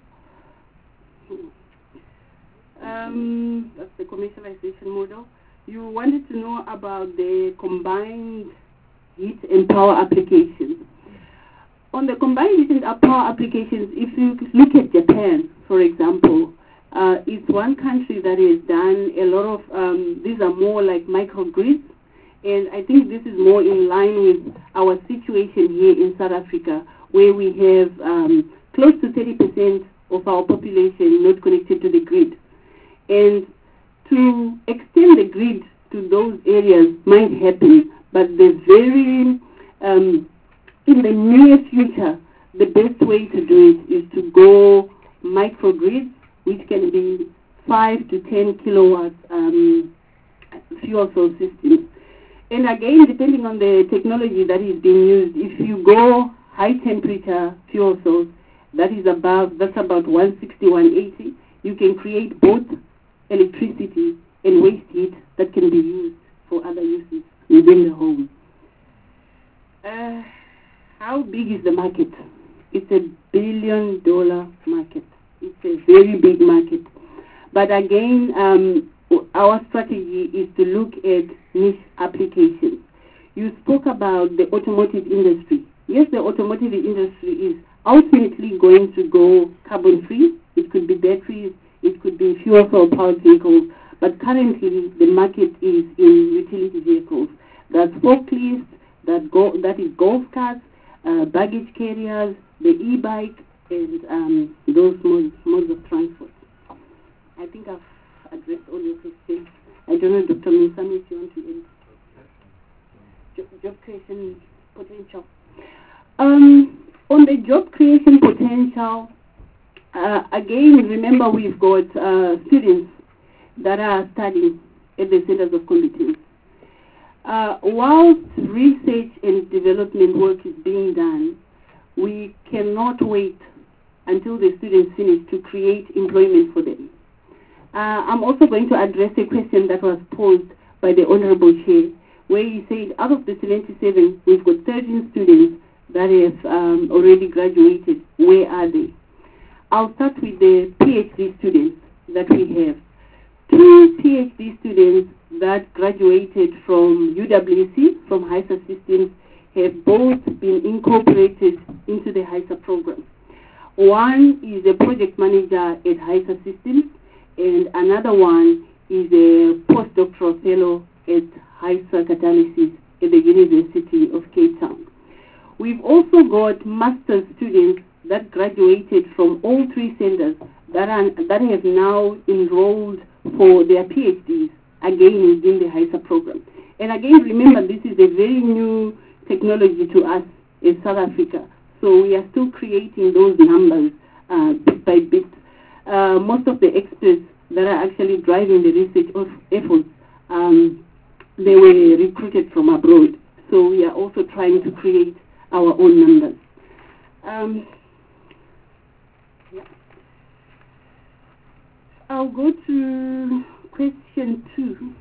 That's the commercialization model. You wanted to know about the combined heat and power applications. On the combined heat and power applications, if you look at Japan, for example, it's one country that has done a lot of, these are more like microgrids, and I think this is more in line with our situation here in South Africa, where we have close to 30% of our population not connected to the grid. And to extend the grid to those areas might happen, but the very, in the near future, the best way to do it is to go microgrids, which can be 5 to 10 kilowatts fuel cell systems. And again, depending on the technology that is being used, if you go high temperature fuel cells, that's about 160, 180, you can create both electricity and waste heat that can be used for other uses within the home. how big is the market? It's $1 billion market. It's a very big market. But again, our strategy is to look at niche applications. You spoke about the automotive industry. Yes, the automotive industry is ultimately going to go carbon free. It could be batteries, it could be fuel cell powered vehicles, but currently the market is in utility vehicles. That's forklifts, that is golf carts, baggage carriers, the e-bike, and those modes of transport. I think I've addressed all your questions. I don't know, Dr. Msami, if you want to end. Job creation potential. On the job creation potential, again, remember we've got students that are studying at the centers of competence. Whilst research and development work is being done, we cannot wait until the students finish to create employment for them. I'm also going to address a question that was posed by the Honorable Chair, where he said out of the 77, we've got 13 students that have already graduated. Where are they? I'll start with the PhD students that we have. 2 PhD students that graduated from UWC, from HISA Systems, have both been incorporated into the HISA program. One is a project manager at HISA Systems, and another one is a postdoctoral fellow at HISA Catalysis at the University of Cape Town. We've also got master's students that graduated from all 3 centers that have now enrolled for their PhDs, again within the HISA program. And again, remember, this is a very new technology to us in South Africa, so we are still creating those numbers bit by bit. Most of the experts that are actually driving the research efforts, they were recruited from abroad, so we are also trying to create our own numbers. I'll go to question 2.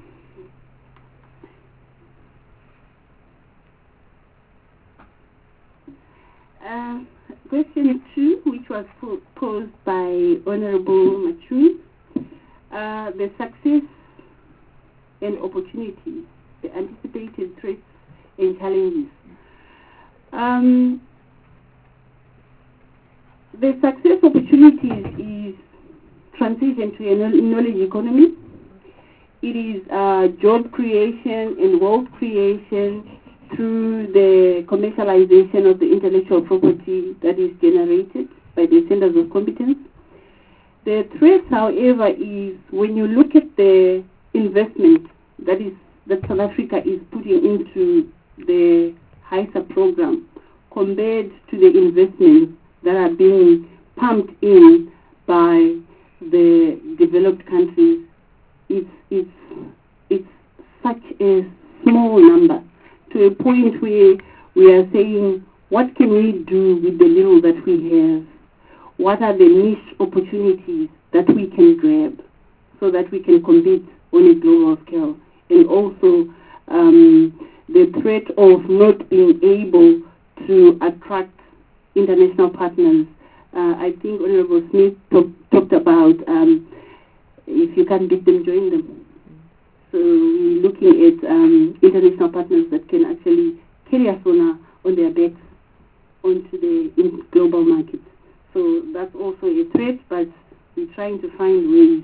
Question 2, which was posed by Honorable Machui, the success and opportunities, the anticipated threats and challenges. The success opportunities is transition to a knowledge economy. It is job creation and wealth creation through the commercialization of the intellectual property that is generated by the centers of competence. The threat, however, is when you look at the investment that South Africa is putting into the HISA program compared to the investments that are being pumped in by the developed countries, it's such a small number, to a point where we are saying, what can we do with the little that we have? What are the niche opportunities that we can grab so that we can compete on a global scale? And also the threat of not being able to attract international partners. I think Honorable Smith talked about if you can't beat them, join them. So we're looking at international partners that can actually carry us on their backs onto the global market. So that's also a threat, but we're trying to find ways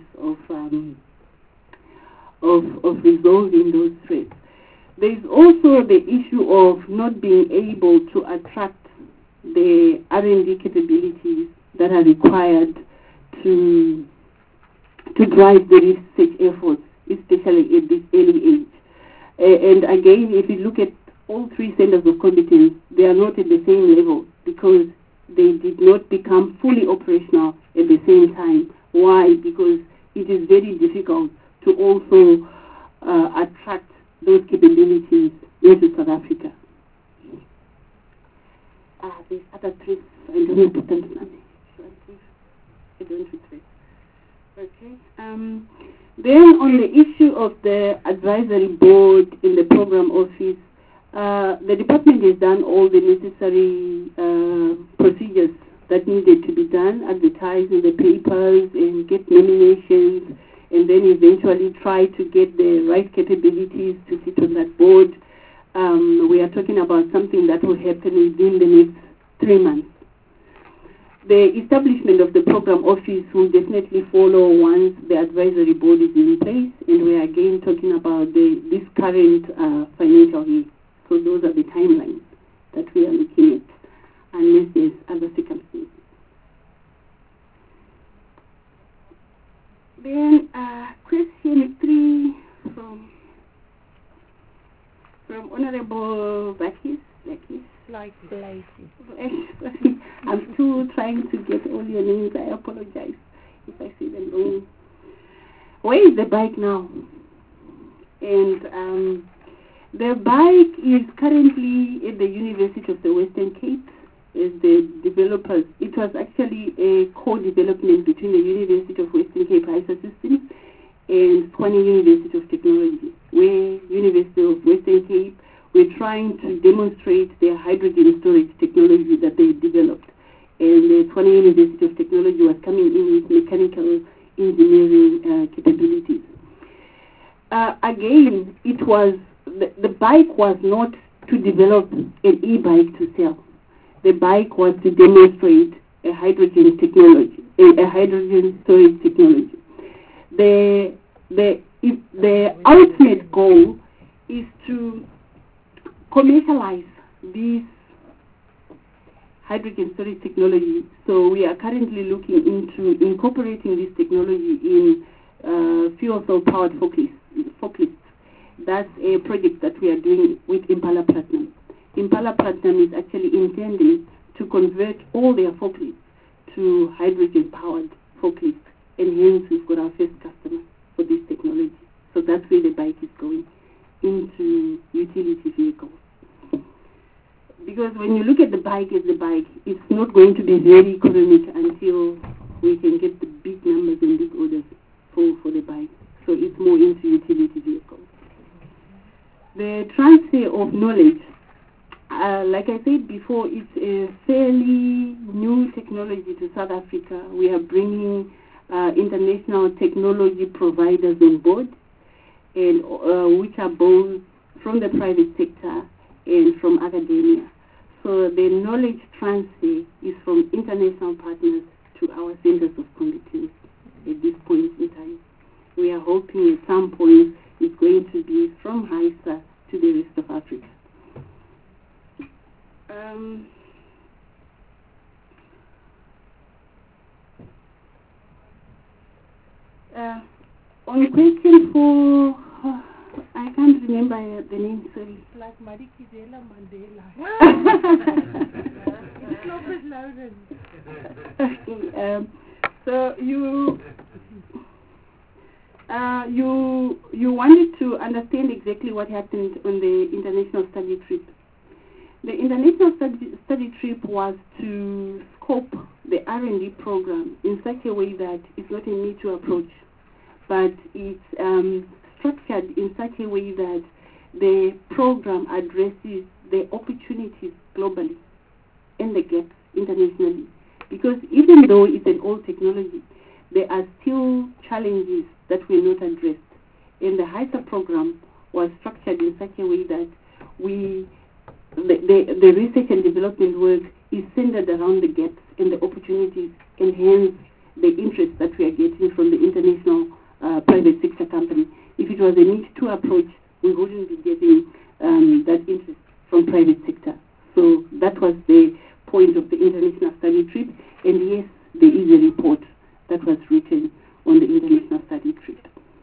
of resolving those threats. There's also the issue of not being able to attract the R&D capabilities that are required to drive the research efforts, especially at this early age. And again, if you look at all 3 centers of competence, they are not at the same level because they did not become fully operational at the same time. Why? Because it is very difficult to also attract those capabilities into South Africa. There's other threats. I don't know put them money. I don't retrace. Okay. Then on the issue of the advisory board in the program office, The department has done all the necessary procedures that needed to be done, advertise in the papers and get nominations, and then eventually try to get the right capabilities to sit on that board. We are talking about something that will happen within the next 3 months. The establishment of the program office will definitely follow once the advisory board is in place, and we are again talking about this current financial year. So those are the timelines that we are looking at, unless there's other circumstances. Then question 3 from Honorable Bakis. I'm still trying to get all your names. I apologize if I say them wrong. Where is the bike now? And the bike is currently at the University of the Western Cape as the developers. It was actually a co-development between the University of Western Cape HISA Systems and Tshwane University of Technology, where University of Western Cape were trying to demonstrate their hydrogen storage technology that they developed. And the Tshwane University of Technology was coming in with mechanical engineering capabilities. Again, it was the bike was not to develop an e-bike to sell. The bike was to demonstrate a hydrogen technology, a hydrogen storage technology. The ultimate goal is to commercialize this hydrogen storage technology. So we are currently looking into incorporating this technology in fuel cell powered forklifts. That's a project that we are doing with Impala Platinum. Impala Platinum is actually intending to convert all their forklifts to hydrogen powered forklifts, and hence we've got our first customer for this technology. So that's where the bike is going, into utility vehicles. Because when you look at the bike as the bike, it's not going to be very economic until we can get the big numbers and big orders for the bike. So it's more into utility vehicles. The transfer of knowledge, like I said before, it's a fairly new technology to South Africa. We are bringing international technology providers on board, and which are both from the private sector and from academia. So the knowledge transfer is from international partners to our centers of competence at this point in time. We are hoping at some point it's going to be from HISA to the rest of Africa. On question 4, I can't remember the name, sorry. Like Madikizela Mandela. So you wanted to understand exactly what happened on the international study trip. The international study trip was to scope the R&D program in such a way that it's not a me-too approach, but it's structured in such a way that the program addresses the opportunities globally and the gaps internationally. Because even though it's an old technology, there are still challenges that were not addressed. And the HISA program was structured in such a way that the research and development work is centered around the gaps and the opportunities, and hence the interest that we are getting from the international private sector company. If it was a me-too approach, we wouldn't be getting that interest from private sector. So that was the point of the international study trip. And yes, there is a report that was written on the international study trip.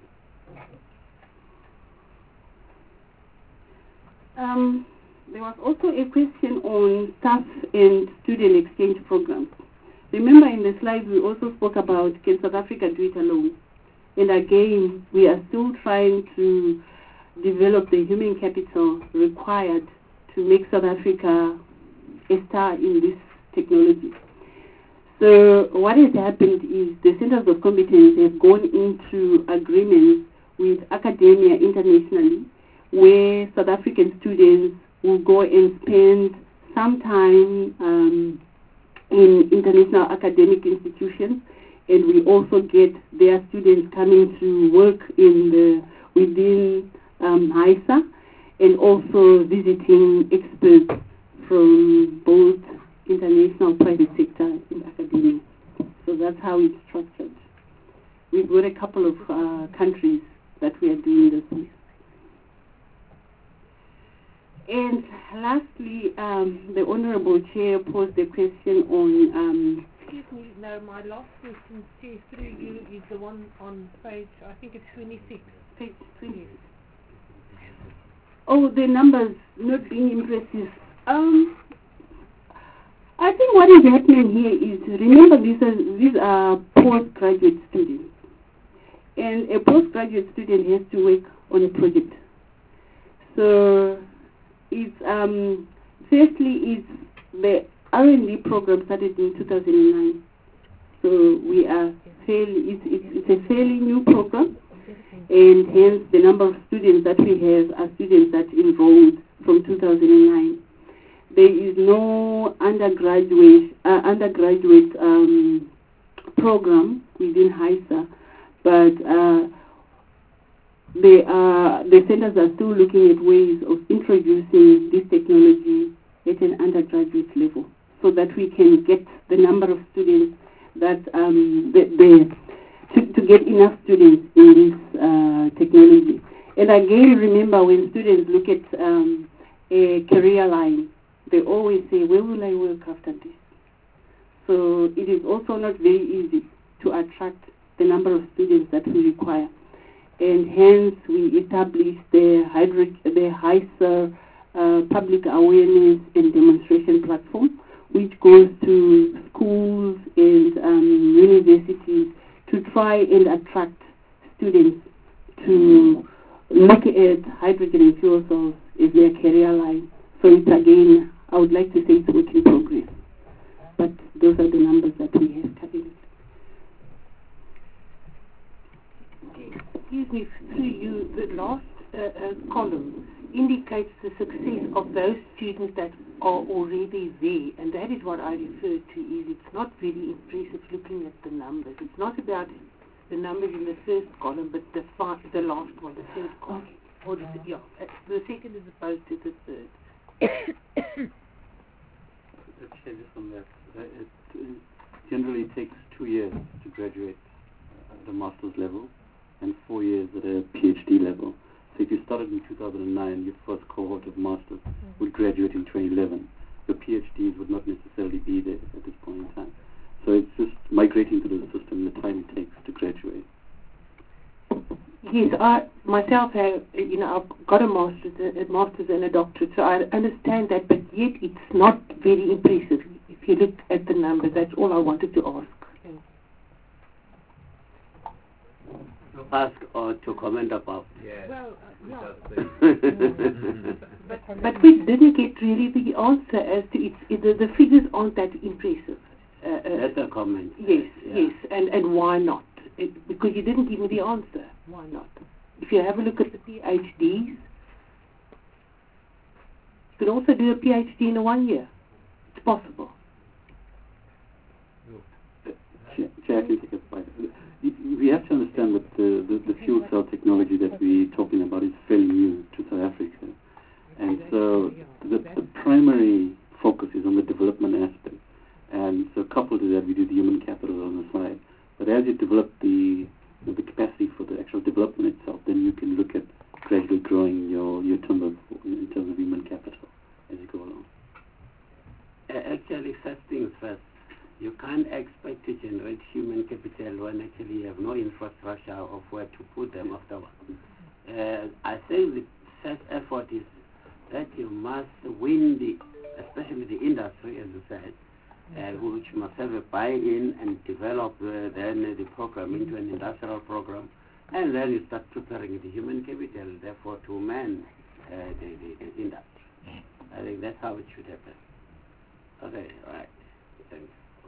There was also a question on staff and student exchange programs. Remember in the slides we also spoke about, can South Africa do it alone? And again, we are still trying to develop the human capital required to make South Africa a star in this technology. So what has happened is the centers of competence have gone into agreements with academia internationally, where South African students will go and spend some time in international academic institutions, and we also get their students coming to work within HISA, and also visiting experts from both international private sector and academia. So that's how it's structured. We've got a couple of countries that we are doing this with. And lastly, the Honorable Chair posed a question on... Excuse me, no, my last question, Chair, through you, is the one on page, I think it's 26. Page 26. Oh, the numbers not being impressive. I think what is happening here is, remember, these are postgraduate students. And a postgraduate student has to work on a project. So it's firstly, it's the R&D program started in 2009. So we are it's a fairly new program, and hence the number of students that we have are students that enrolled from 2009. There is no undergraduate program within HISA, but the centers are still looking at ways of introducing this technology at an undergraduate level, so that we can get the number of students that to get enough students in this technology. And again, remember, when students look at a career line, they always say, where will I work after this? So it is also not very easy to attract the number of students that we require. And hence we established the HISA public awareness and demonstration platform, which goes to schools and universities to try and attract students to look at hydrogen and fuel cells as their career line. So it's, again, I would like to say it's work in progress. But those are the numbers that we have currently. Excuse me, through you, the last column indicates the success of those students that are already there, and that is what I refer to. Is it's not very impressive looking at the numbers. It's not about the numbers in the first column, but the last one, the third column. Or the second is opposed to the third. It generally takes 2 years to graduate at a master's level and 4 years at a PhD level. So if you started in 2009, your first cohort of masters would graduate in 2011. Your PhDs would not necessarily be there at this point in time. So it's just migrating through the system, the time it takes to graduate. Yes, I myself have, I've got a master's and a doctorate, so I understand that, but yet it's not very impressive. If you look at the numbers, that's all I wanted to ask. To ask or to comment about? Yes. Well, but we didn't get really the answer as to the figures aren't that impressive. That's a comment. Yes, yes, and why not? Because you didn't give me the answer. Why not? If you have a look at the PhDs, you can also do a PhD in 1 year. It's possible. We have to understand that the fuel cell technology that we're talking about is fairly new to South Africa. And so the primary focus is on the development aspect. And so coupled to that, we do the human capital on the side. But as you develop the capacity for the actual development itself, then you can look at gradually growing your term in terms of human capital as you go along. Actually, first things first, you can't expect to generate human capital when actually you have no infrastructure of where to put them afterwards. I think the first effort is that you must win especially the industry, as you said, which must have a buy-in and develop then the program into an industrial program, and then you start preparing the human capital, therefore to man the industry. I think that's how it should happen. Okay, all right. Thanks.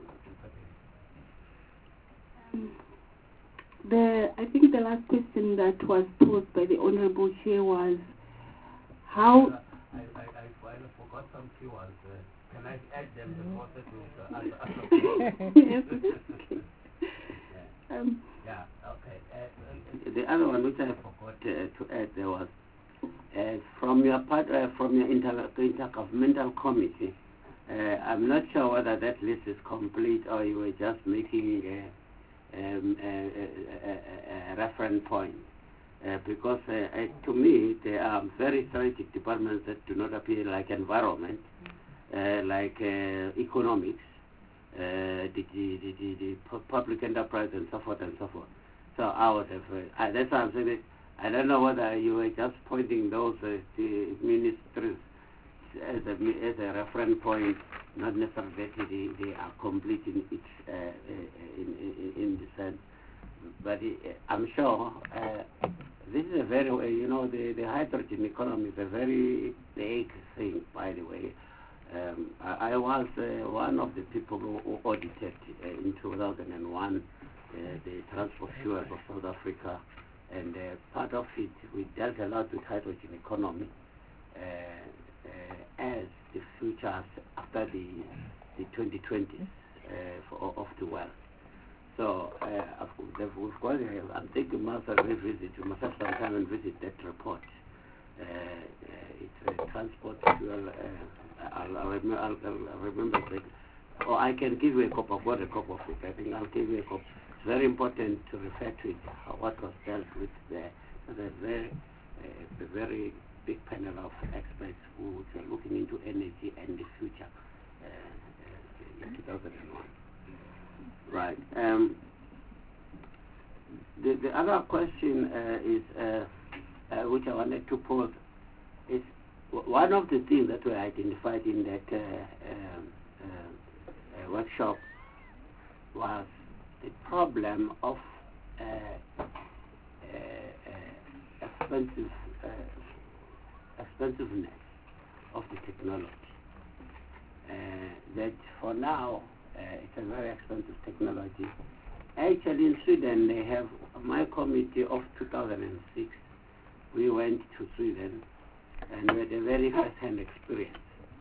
I think the last question that was posed by the Honorable Chair was how I forgot some keywords. Can I add them the process with yeah, okay. The other one which I forgot to add there was from your part, from your intergovernmental committee. I'm not sure whether that list is complete or you were just making a reference point. Because to me, there are very strategic departments that do not appear, like environment, like economics, the public enterprise, and so forth and so forth. So I would have, that's why I'm saying it. I don't know whether you were just pointing those the ministries as a reference point, not necessarily that they are complete in each in the sense. But I'm sure this is a very, the hydrogen economy is a very big thing, by the way. I was one of the people who audited in 2001 the transport fuels of South Africa, and part of it, we dealt a lot with hydrogen economy as the future after the 2020s of the world. So we've got, I'm thinking we must revisit, we must have some time and visit that report. It's a transport fuel, I'll remember that. Or I can give you a copy, I've got a copy of it. I think I'll give you a copy. It's very important to refer to it, what was dealt with there. There's a very big panel of experts who are looking into energy and the future in 2001. Right. The other question is, which I wanted to pose, is one of the things that were identified in that workshop was the problem of expensiveness of the technology. That for now, it's a very expensive technology. Actually, in Sweden, they have my committee of 2006. We went to Sweden and we had a very first-hand experience.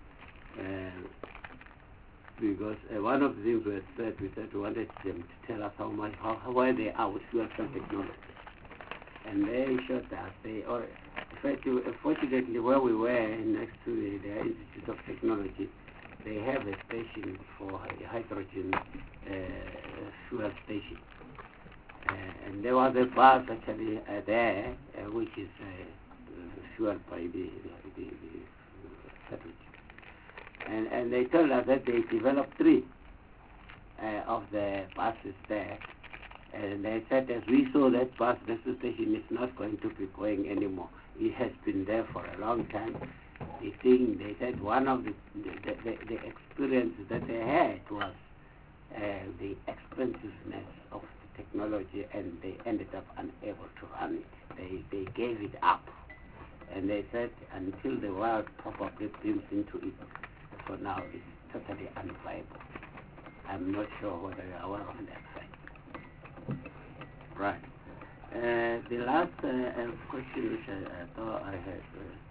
Because one of the things we said we wanted them to tell us where they are with fuel cell technology. And they showed us, fortunately, where we were next to the Institute of Technology, they have a station for a hydrogen fuel station. And there was a bus actually there, which is fueled by the hydrogen. And they told us that they developed 3 of the buses there. And they said, as we saw that bus, this station is not going to be going anymore. It has been there for a long time. They said one of the experiences that they had was the expensiveness of the technology, and they ended up unable to run it. They gave it up. And they said until the world probably brings into it, for now it's totally unviable. I'm not sure whether you're aware of that fact. Right. The last question which I thought I had,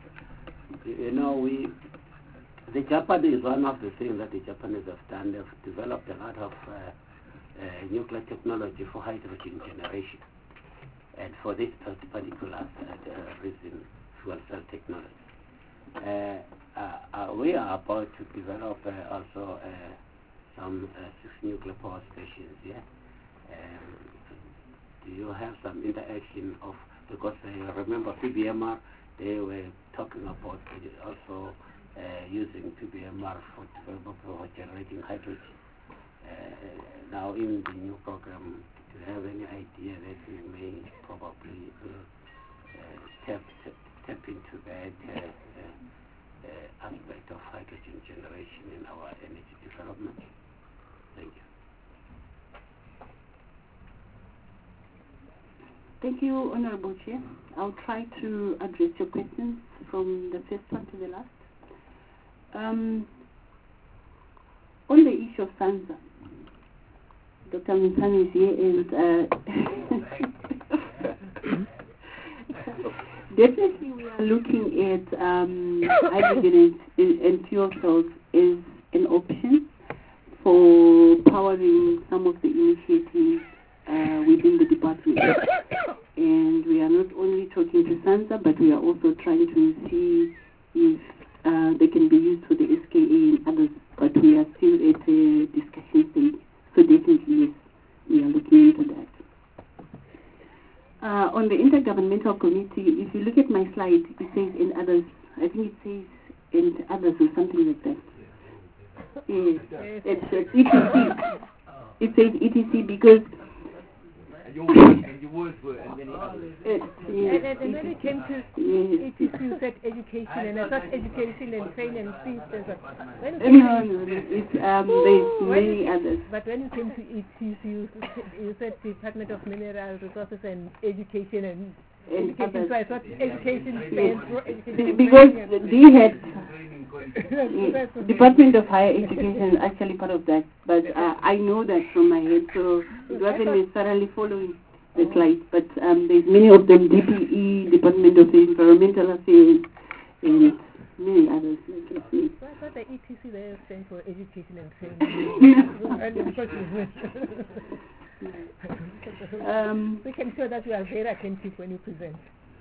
the Japanese, one of the things that the Japanese have done, they've developed a lot of nuclear technology for hydrogen generation. And for this particular reason, fuel cell technology. We are about to develop also some 6 nuclear power stations, yeah? Do you have some interaction of, because I remember PBMR, they were talking about also using PBMR for generating hydrogen. Now in the new program, do you have any idea that we may probably tap into that aspect of hydrogen generation in our energy development? Thank you. Thank you, Honorable Chair. I'll try to address your questions from the first one to the last. On the issue of SANZA, Dr. Mintani is here, and Definitely, we are looking at hydrogen and fuel cells as an option for powering some of the initiatives within the department. And we are not only talking to SANSA, but we are also trying to see if they can be used for the SKA and others. But we are still at a discussion stage. So definitely, yes, we are looking into that. On the Intergovernmental Committee, if you look at my slide, it says in others. I think it says in others or something like that. Yes, it's ETC. It says ETC because your words were and many others. And when it came to ETC, you said education, and I thought education and training and things. No, it's there's many others. But when you came to ETC, you said Department of Mineral Resources and Education and education. So I thought education stands for education. Because they had Department of Higher Education is actually part of that. But I know that from my head, so it wasn't necessarily following the slide. But there's many of them: DPE, Department of Environmental Affairs, and many others. So I thought the ETC there stands for education and training. We can show that you are very attentive when you present.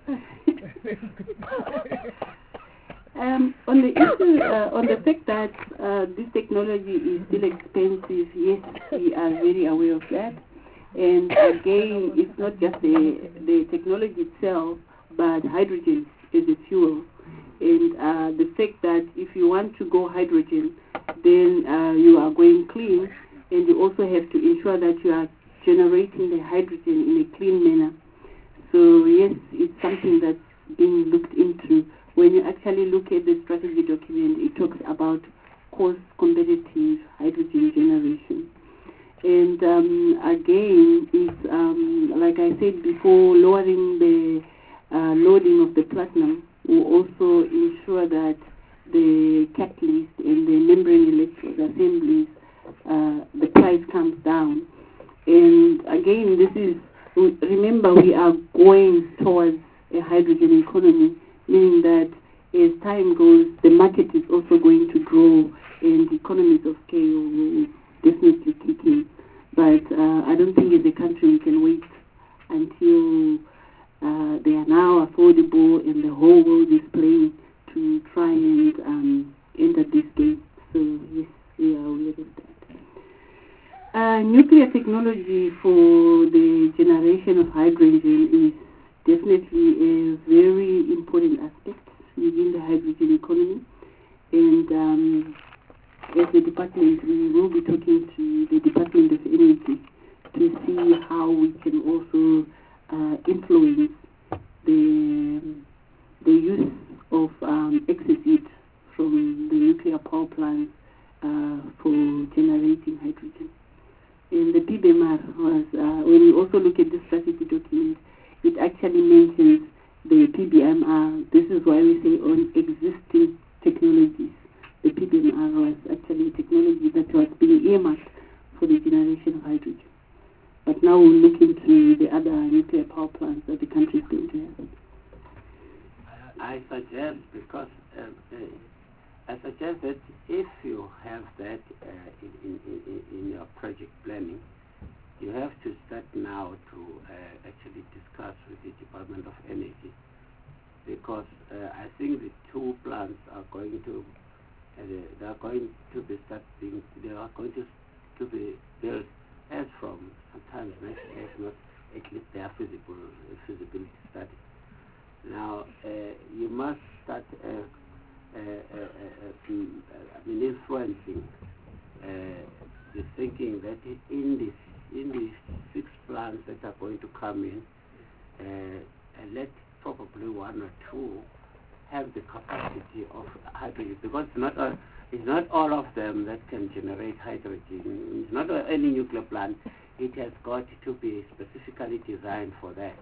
On the issue, on the fact that this technology is still expensive, yes, we are very aware of that. And again, it's not just the technology itself, but hydrogen is a fuel. And the fact that if you want to go hydrogen, then you are going clean, and you also have to ensure that you are generating the hydrogen in a clean manner. So yes, it's something that's being looked into. When you actually look at the strategy document, it talks about cost-competitive hydrogen generation. And again, it's like I said before, lowering the loading of the platinum will also ensure that the catalyst and the membrane electrode assemblies, the price comes down. And again, this is, remember, we are going towards a hydrogen economy, meaning that as time goes, the market is also going to grow and economies of scale will definitely kick in. But I don't think as a country we can wait until they are now affordable and the whole world is playing to try and enter this game. So yes, we are aware of that. Nuclear technology for the generation of hydrogen is definitely a very important aspect within the hydrogen economy. And as the department, we will be talking to the Department of Energy to see how we can also influence the use of excess heat from the nuclear power plants for generating hydrogen. And the PBMR was, when you also look at the strategy document, it actually mentions the PBMR. This is why we say on existing technologies. The PBMR was actually a technology that was being earmarked for the generation of hydrogen. But now we'll look into the other nuclear power plants that the country is going to have. I suggest, because I suggest that if you have that in your project planning, you have to start now to actually discuss with the Department of Energy, because I think the two plants are going to they are going to be built as from sometimes next year, if not at least their feasibility study. Now you must start influencing the thinking that in these 6 plants that are going to come in, let probably 1 or 2 have the capacity of hydrogen, because it's not all of them that can generate hydrogen. It's not any nuclear plant. It has got to be specifically designed for that.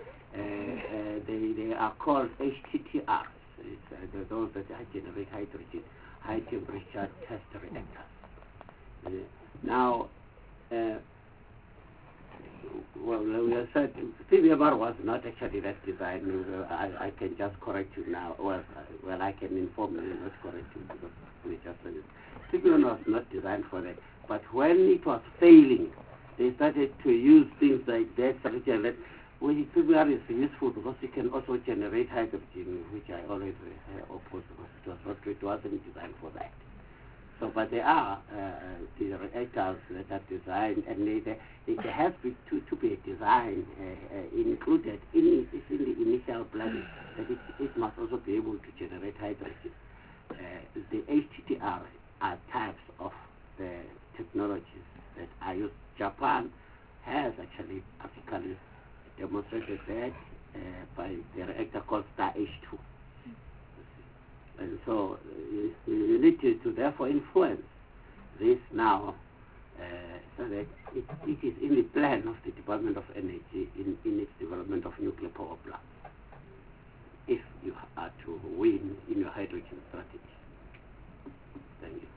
They are called HTTRs. It's those that generate hydrogen, high temperature test reactors. Now, well, we have said PBMR was not actually that design. I can just correct you now. Well, I can inform you, not correct you, because we just said it. PBMR was not designed for that. But when it was failing, they started to use things like that, PBR is useful because it can also generate hydrogen, which I always oppose because it wasn't designed for that. So, but there are the reactors that are designed, and it has to be a design included in the initial planning that it must also be able to generate hydrogen. The HTTR are types of the technologies that are used. Japan has actually practically demonstrated that by the reactor called Star H2. And so you need to therefore influence this now so that it is in the plan of the Department of Energy in its development of nuclear power plants, if you are to win in your hydrogen strategy. Thank you.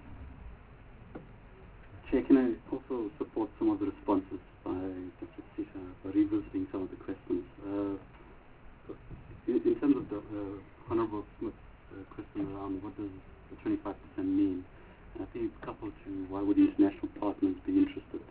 Chair, can I also support some of the responses by Dr. Sita by revisiting some of the questions? In terms of the Honourable Smith's question around what does the 25% mean, and I think it's coupled to why would international partners be interested.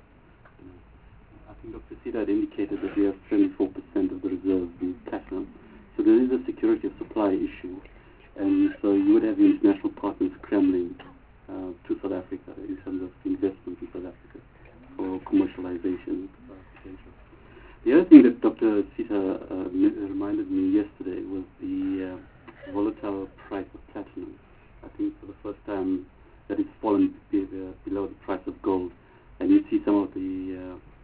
I think Dr. Sita had indicated that we have 74% of the reserves being platinum, so there is a security of supply issue, and so you would have international partners scrambling to South Africa in terms of investment in South Africa for commercialization potential. The other thing that Dr. Sita reminded me yesterday was the volatile price of platinum. I think for the first time that it's fallen below the price of gold, and you see some of the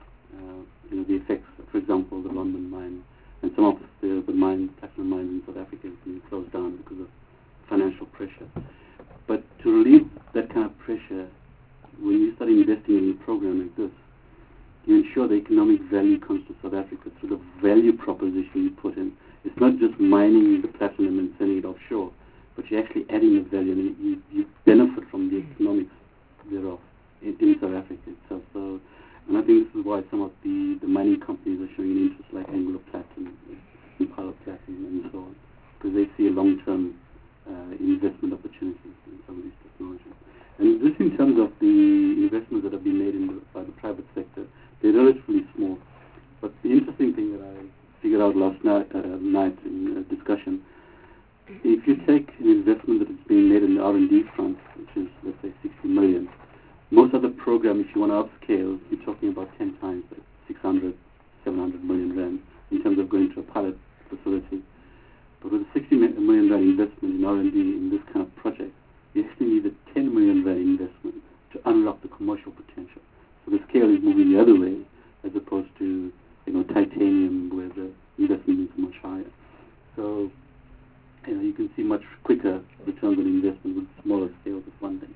the effects. For example, the London mine and some of the platinum mines in South Africa have been closed down because of financial pressure. But to relieve that kind of pressure, when you start investing in a program like this, you ensure the economic value comes to South Africa through the value proposition you put in. It's not just mining the platinum and sending it offshore, but you're actually adding the value, and you benefit from the economics thereof in South Africa itself. So, and I think this is why some of the mining companies are showing an interest, like Anglo Platinum, Impala Platinum, and so on, because they see a long-term investment opportunities in some of these technologies. And this, in terms of the investments that have been made by the private sector, they're relatively small. But the interesting thing that I figured out last night in a discussion, if you take an investment that is being made in the R&D front, which is, let's say, 60 million, most of the program, if you want to upscale, you're talking about 10 times, like 600, 700 million rand in terms of going to a pilot facility. But with a 60 million rand investment in R&D in this kind of project, you actually need a 10 million rand investment to unlock the commercial potential. So the scale is moving the other way, as opposed to titanium, where the investment is much higher. So you can see much quicker returns on investment with smaller scales of funding.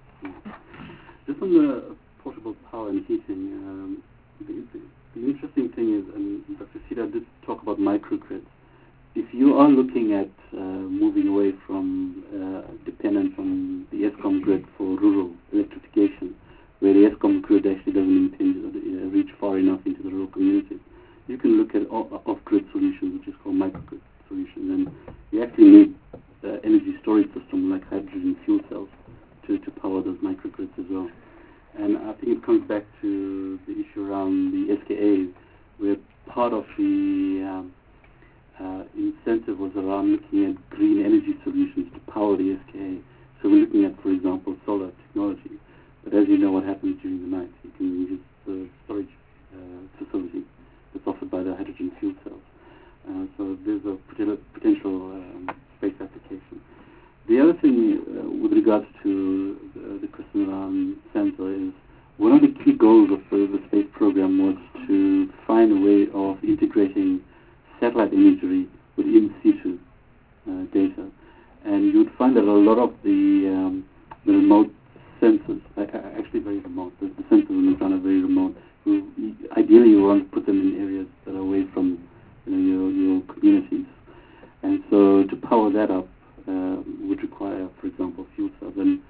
Just on the portable power and heating, the interesting thing is, and Dr. Sita did talk about microgrids. If you are looking at moving away from dependence on the ESCOM grid for rural electrification, where the ESCOM grid actually doesn't intend to reach far enough into the rural communities, you can look at off-grid solutions, which is called microgrid solutions, and you actually need energy storage systems like hydrogen fuel cells to power those microgrids as well. And I think it comes back to the issue around the SKAs, where part of the incentive was around looking at green energy solutions to power the SKA. So we're looking at, for example, solar technology. But as you know, what happens during the night, you can use the storage facility that's offered by the hydrogen fuel cells. So there's a potential space application. The other thing with regards to the question around sensor is, one of the key goals of the space program was to find a way of integrating satellite imagery with in situ data. And you'd find that a lot of the remote sensors, actually very remote, the sensors on the ground are very remote. Ideally, you want to put them in areas that are away from your communities. And so to power that up would require, for example, fuel cells. And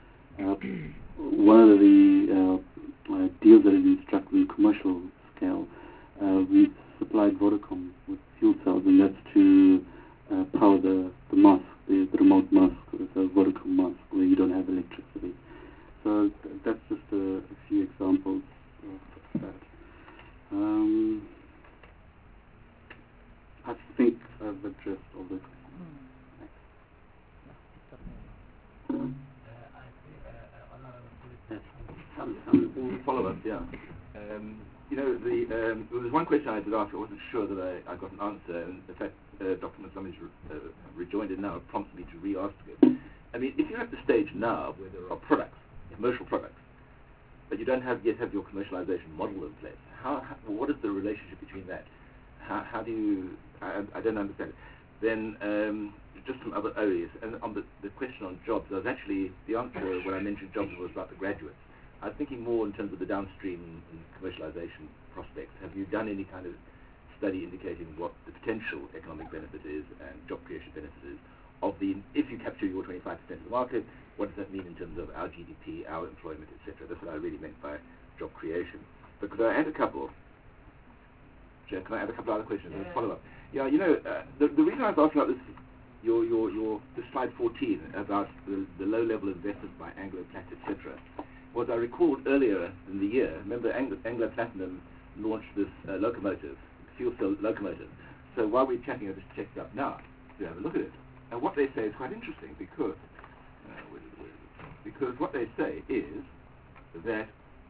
one of the deals that have been struck on commercial scale power the mosque, the remote mosque, the vertical mosque where you don't have electricity. So that's just a few examples of that. I think I've addressed all the Some follow-up, yeah. There was one question I did ask. I wasn't sure that I got an answer, and in fact, Dr. Maslami's rejoined it now. It prompts me to re-ask it. I mean, if you're at the stage now where there are products, commercial products, but you don't yet have your commercialization model in place, what is the relationship between that? How do you? I don't understand it. Then just some other areas, and on the question on jobs, I was actually the answer when I mentioned jobs was about the graduates. I was thinking more in terms of the downstream and commercialization prospects. Have you done any kind of study indicating what the potential economic benefit is and job creation benefit is of if you capture your 25% of the market, what does that mean in terms of our GDP, our employment, etc.? That's what I really meant by job creation. But could I add a couple? Can I add a couple other questions as a follow-up? Yeah, the reason I was asking about this, the slide 14 about the low-level investment by Anglo-Plat, etc., was I recalled earlier in the year, remember Anglo-Platinum launched this locomotive, fuel cell locomotive. So while we're chatting, I just checked it out now to have a look at it. And what they say is quite interesting because what they say is that,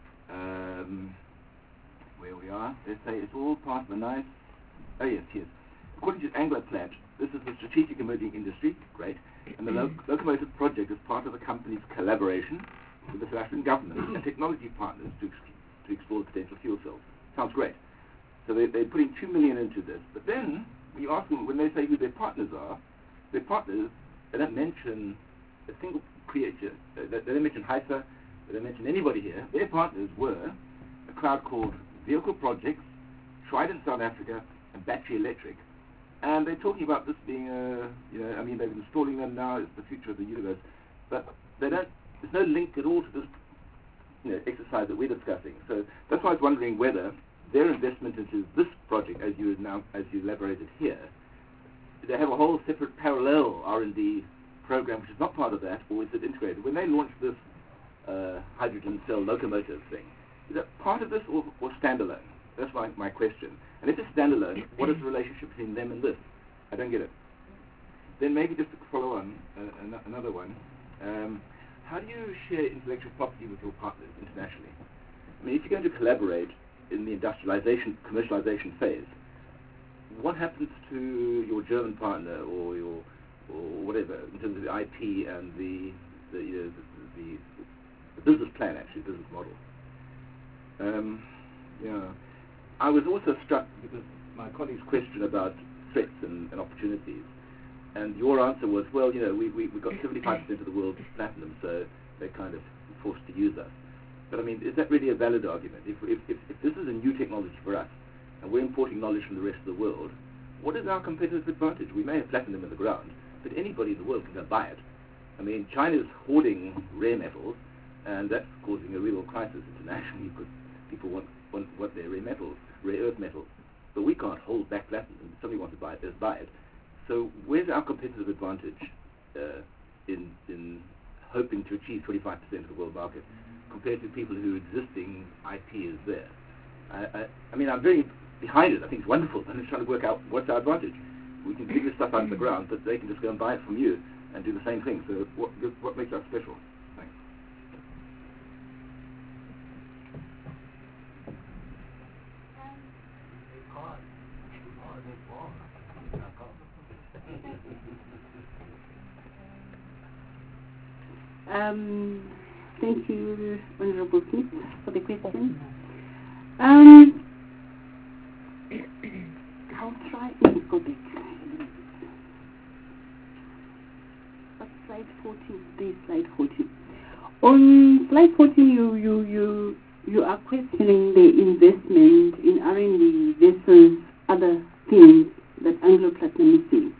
where we are, they say it's all part of a nice, yes. According to Anglo-Plat, this is the strategic emerging industry, great, and the locomotive project is part of the company's collaboration with the South African government and technology partners to explore the potential fuel cells. Sounds great. So they're putting 2 million into this. But then, when you ask them, when they say who their partners are, their partners, they don't mention a single creature. They don't mention HIFA. They don't mention anybody here. Their partners were a crowd called Vehicle Projects, Trident South Africa, and Battery Electric. And they're talking about this being they're installing them now. It's the future of the universe. But there's no link at all to this exercise that we're discussing. So that's why I was wondering whether their investment into this project, as you elaborated here, they have a whole separate parallel R&D program which is not part of that, or is it integrated? When they launched this hydrogen cell locomotive thing, is that part of this or standalone? That's my question. And if it's standalone, what is the relationship between them and this? I don't get it. Then maybe just to follow on another one, how do you share intellectual property with your partners internationally? I mean, if you're going to collaborate in the industrialization, commercialization phase, what happens to your German partner or whatever in terms of the IP and the business plan, actually, business model? I was also struck because my colleague's question about threats and opportunities, and your answer was, well, we've got 75% of the world's platinum, so they're kind of forced to use us. But I mean, is that really a valid argument? If this is a new technology for us, and we're importing knowledge from the rest of the world, what is our competitive advantage? We may have platinum in the ground, but anybody in the world can go buy it. I mean, China's hoarding rare metals, and that's causing a real crisis internationally because people want their rare earth metals. But we can't hold back platinum. If somebody wants to buy it, let's buy it. So where's our competitive advantage in hoping to achieve 25% of the world market compared to people whose existing IP is there? I mean, I'm very behind it. I think it's wonderful. I'm just trying to work out what's our advantage. We can dig this stuff out of the ground, but they can just go and buy it from you and do the same thing. So what makes us special? Thanks. Thank you, Honorable Smith, for the question. I'll try and go back. What's slide 14? This slide 14. On slide 14, you are questioning the investment in R&D versus other things that Anglo-Platinum is doing.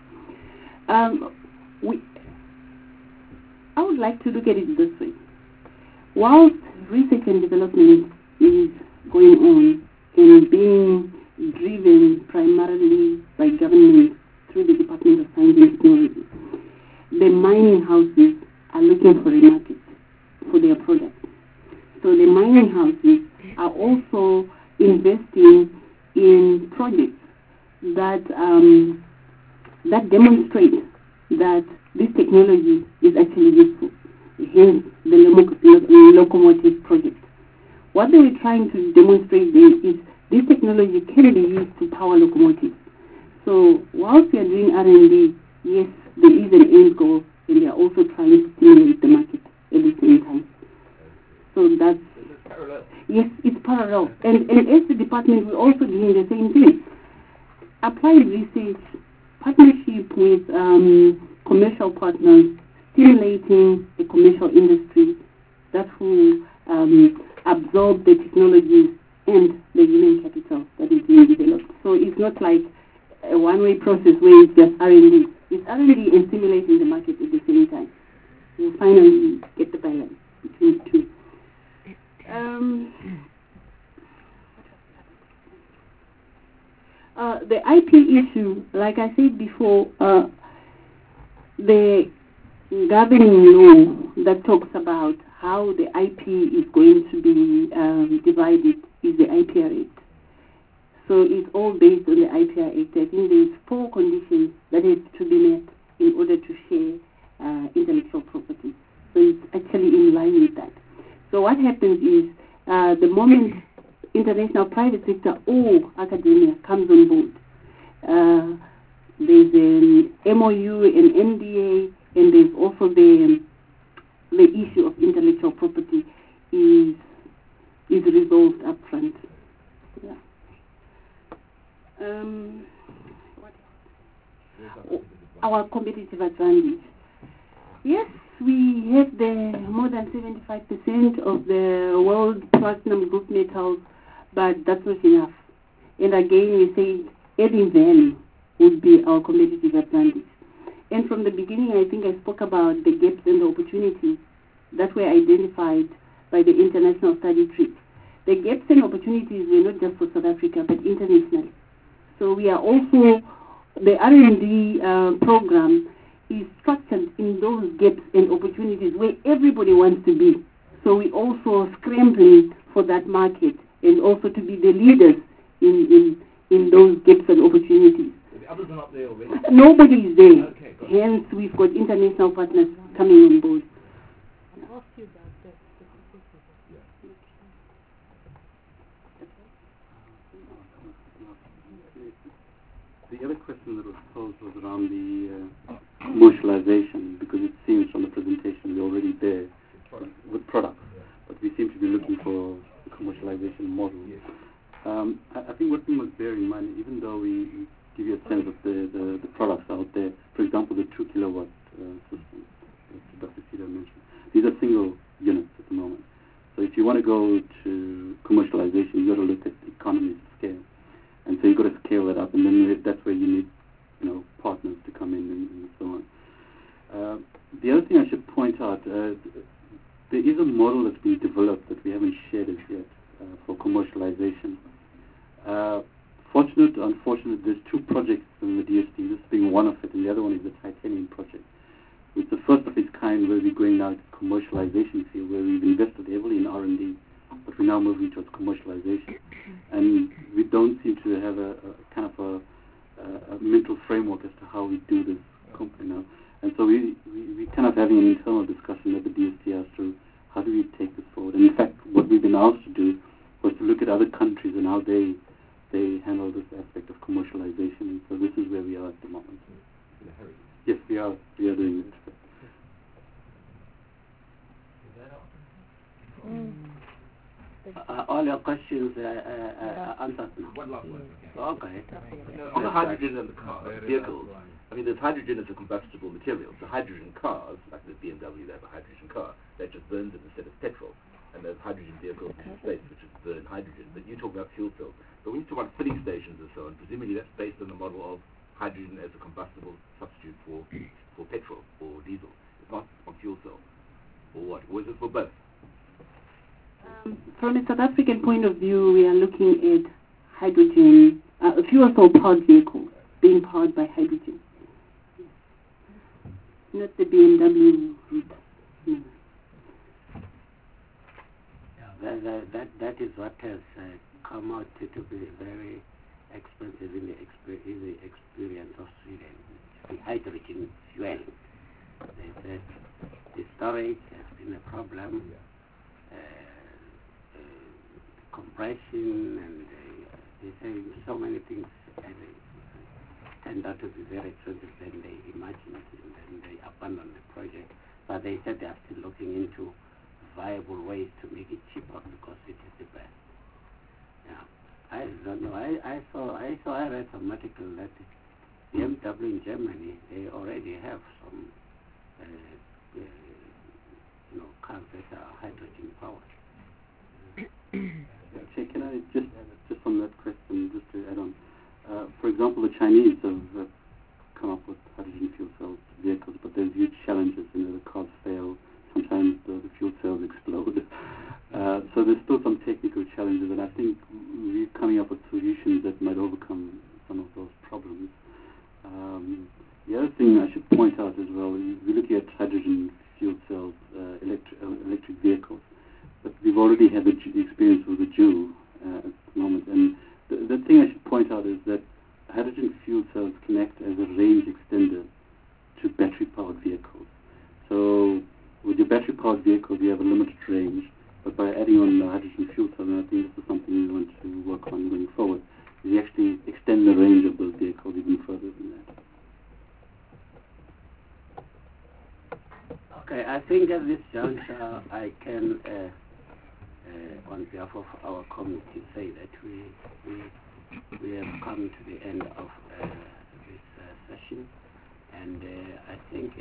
I would like to look at it this way. Whilst research and development is going on and being driven primarily by government through the Department of Science and looking for a market for their product. So the mining houses are also investing in projects that that demonstrate that this technology is actually useful. Hence the locomotive project. What they were trying to demonstrate there is this technology can be used to power locomotives. So whilst we are doing R&D, yes, there is an end goal, and they are also trying to stimulate the market at the same time. So that's... Yes, it's parallel. And as the department, we're also doing the same thing. Applied research, partnership with commercial partners, stimulating the commercial industry that will absorb the technologies and the human capital that is being developed. So it's not like a one-way process where it's just R&D. It's R&D and stimulating the market at the same time. We'll finally get the balance between the two. The IP issue, like I said before, the governing law that talks about how the IP is going to be divided is the IPR Act. So it's all based on the IPR Act. I think there's 4 conditions that have to be met in order to share intellectual property. So it's actually in line with that. So what happens is the moment international private sector or academia comes on board, there's an MOU, an NDA, and there's also the issue of intellectual property is resolved up front. Yeah. Our competitive advantage. Yes, we have the more than 75% of the world platinum group metals, but that's not enough. And again, we say adding value would be our competitive advantage. And from the beginning, I think I spoke about the gaps and the opportunities that were identified by the international study trip. The gaps and opportunities were not just for South Africa, but internationally. So we are also, the R&D program is structured in those gaps and opportunities where everybody wants to be. So we also scrambling for that market and also to be the leaders in those gaps and opportunities. The others are not there already? Nobody is there. Okay, hence, we've got international partners coming on board. The other question that was posed was around the commercialization, because it seems from the presentation we're already there with products, but we seem to be looking for a commercialization model. I think what we must bear in mind, even though we give you a sense of the products out there, for example, the 2 kilowatt system that Dr. Sita mentioned, these are single units at the moment. So if you want to go to commercialization, you've got to look at economies of scale. And so you've got to scale that up, and then that's where you need, partners to come in and so on. The other thing I should point out, there is a model that's been developed that we haven't shared as yet for commercialization. Fortunate or unfortunate, there's 2 projects in the DST, this being one of it, and the other one is the titanium project. It's the first of its kind where we're going now to commercialization field, where we've invested heavily in R&D, but we're now moving towards commercialization. And we don't seem to have a kind of a mental framework as to how we do this now. And so we're kind of having an internal discussion at the DST as to how do we take this forward. And in fact, what we've been asked to do was to look at other countries and how they handle this aspect of commercialization. And so this is where we are at the moment. Yes, we are doing it. All your questions answered now. One last one. Okay. On the hydrogen and the car vehicles, I mean, there's hydrogen as a combustible material. So hydrogen cars, like the BMW, they have a hydrogen car that just burns it instead of petrol. And there's hydrogen vehicles in space which just burn hydrogen. But you talk about fuel cells. But when you talk about filling stations and so on, presumably that's based on the model of hydrogen as a combustible substitute for petrol or diesel. It's not on fuel cell. Or what? Or is it for both? From a South African point of view, we are looking at hydrogen, fuel cell powered vehicles being powered by hydrogen. Not the BMW route. that is what has come out to be very expensive in the experience of Sweden. The hydrogen fuel. They said the storage has been a problem, compression, and they say so many things turned out to be very expensive than they imagined, and then they abandoned the project. But they said they are still looking into viable ways to make it cheaper because it is the best. Yeah, I don't know. I read some article that BMW in Germany, they already have some cars that are hydrogen powered. Actually, can I just on that question, just to add on, for example, the Chinese have come up with hydrogen fuel cell vehicles, but there's huge challenges. The cars fail. Sometimes the fuel cells explode. So there's still some technical challenges, and I think we're coming up with solutions that might overcome some of those problems. The other thing I should point out as well is we're looking at hydrogen fuel cells, electric vehicles, but we've already had the experience with the Joule at the moment. And the thing I should point out is that hydrogen fuel cells connect as a range extender to battery-powered vehicles. So with your battery-powered vehicles, you have a limited range, but by adding on the hydrogen fuel cell, and I think this is something we want to work on going forward, we actually extend the range of those vehicles even further than that. Okay, I think at this juncture I can, on behalf of our committee, say that we have come to the end of this session, and I think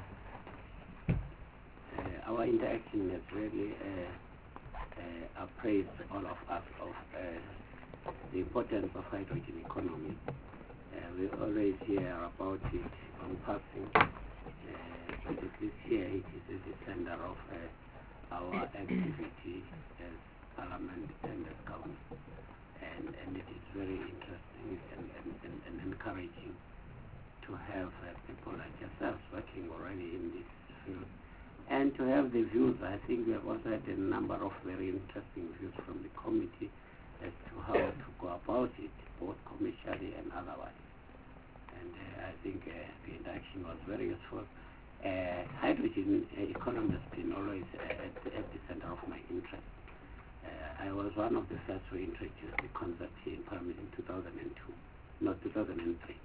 our interaction has really appraised all of us of the importance of hydrogen economy. We always hear about it on passing, but this year it is at the center of our activity as Parliament and as Council, and it is very interesting and encouraging to have people like yourselves working already in this field, and to have the views. I think we have also had a number of very interesting views from the committee as to how to go about it, both commercially and otherwise. And I think the interaction was very useful. Hydrogen economy has been always at the center of my interest. I was one of the first who introduced the concept here in Parliament in 2002, not 2003.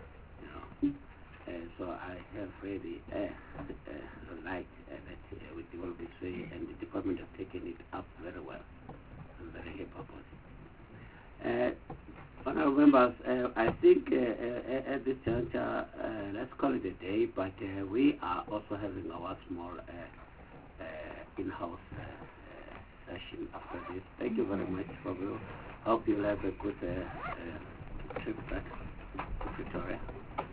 So I have really liked that we developed this way, and the department has taken it up very well. I'm very happy about it. Honourable members, I think at this juncture, let's call it a day, but we are also having our small in-house session after this. Thank you very much, Fabio. Hope you'll have a good trip back to Pretoria.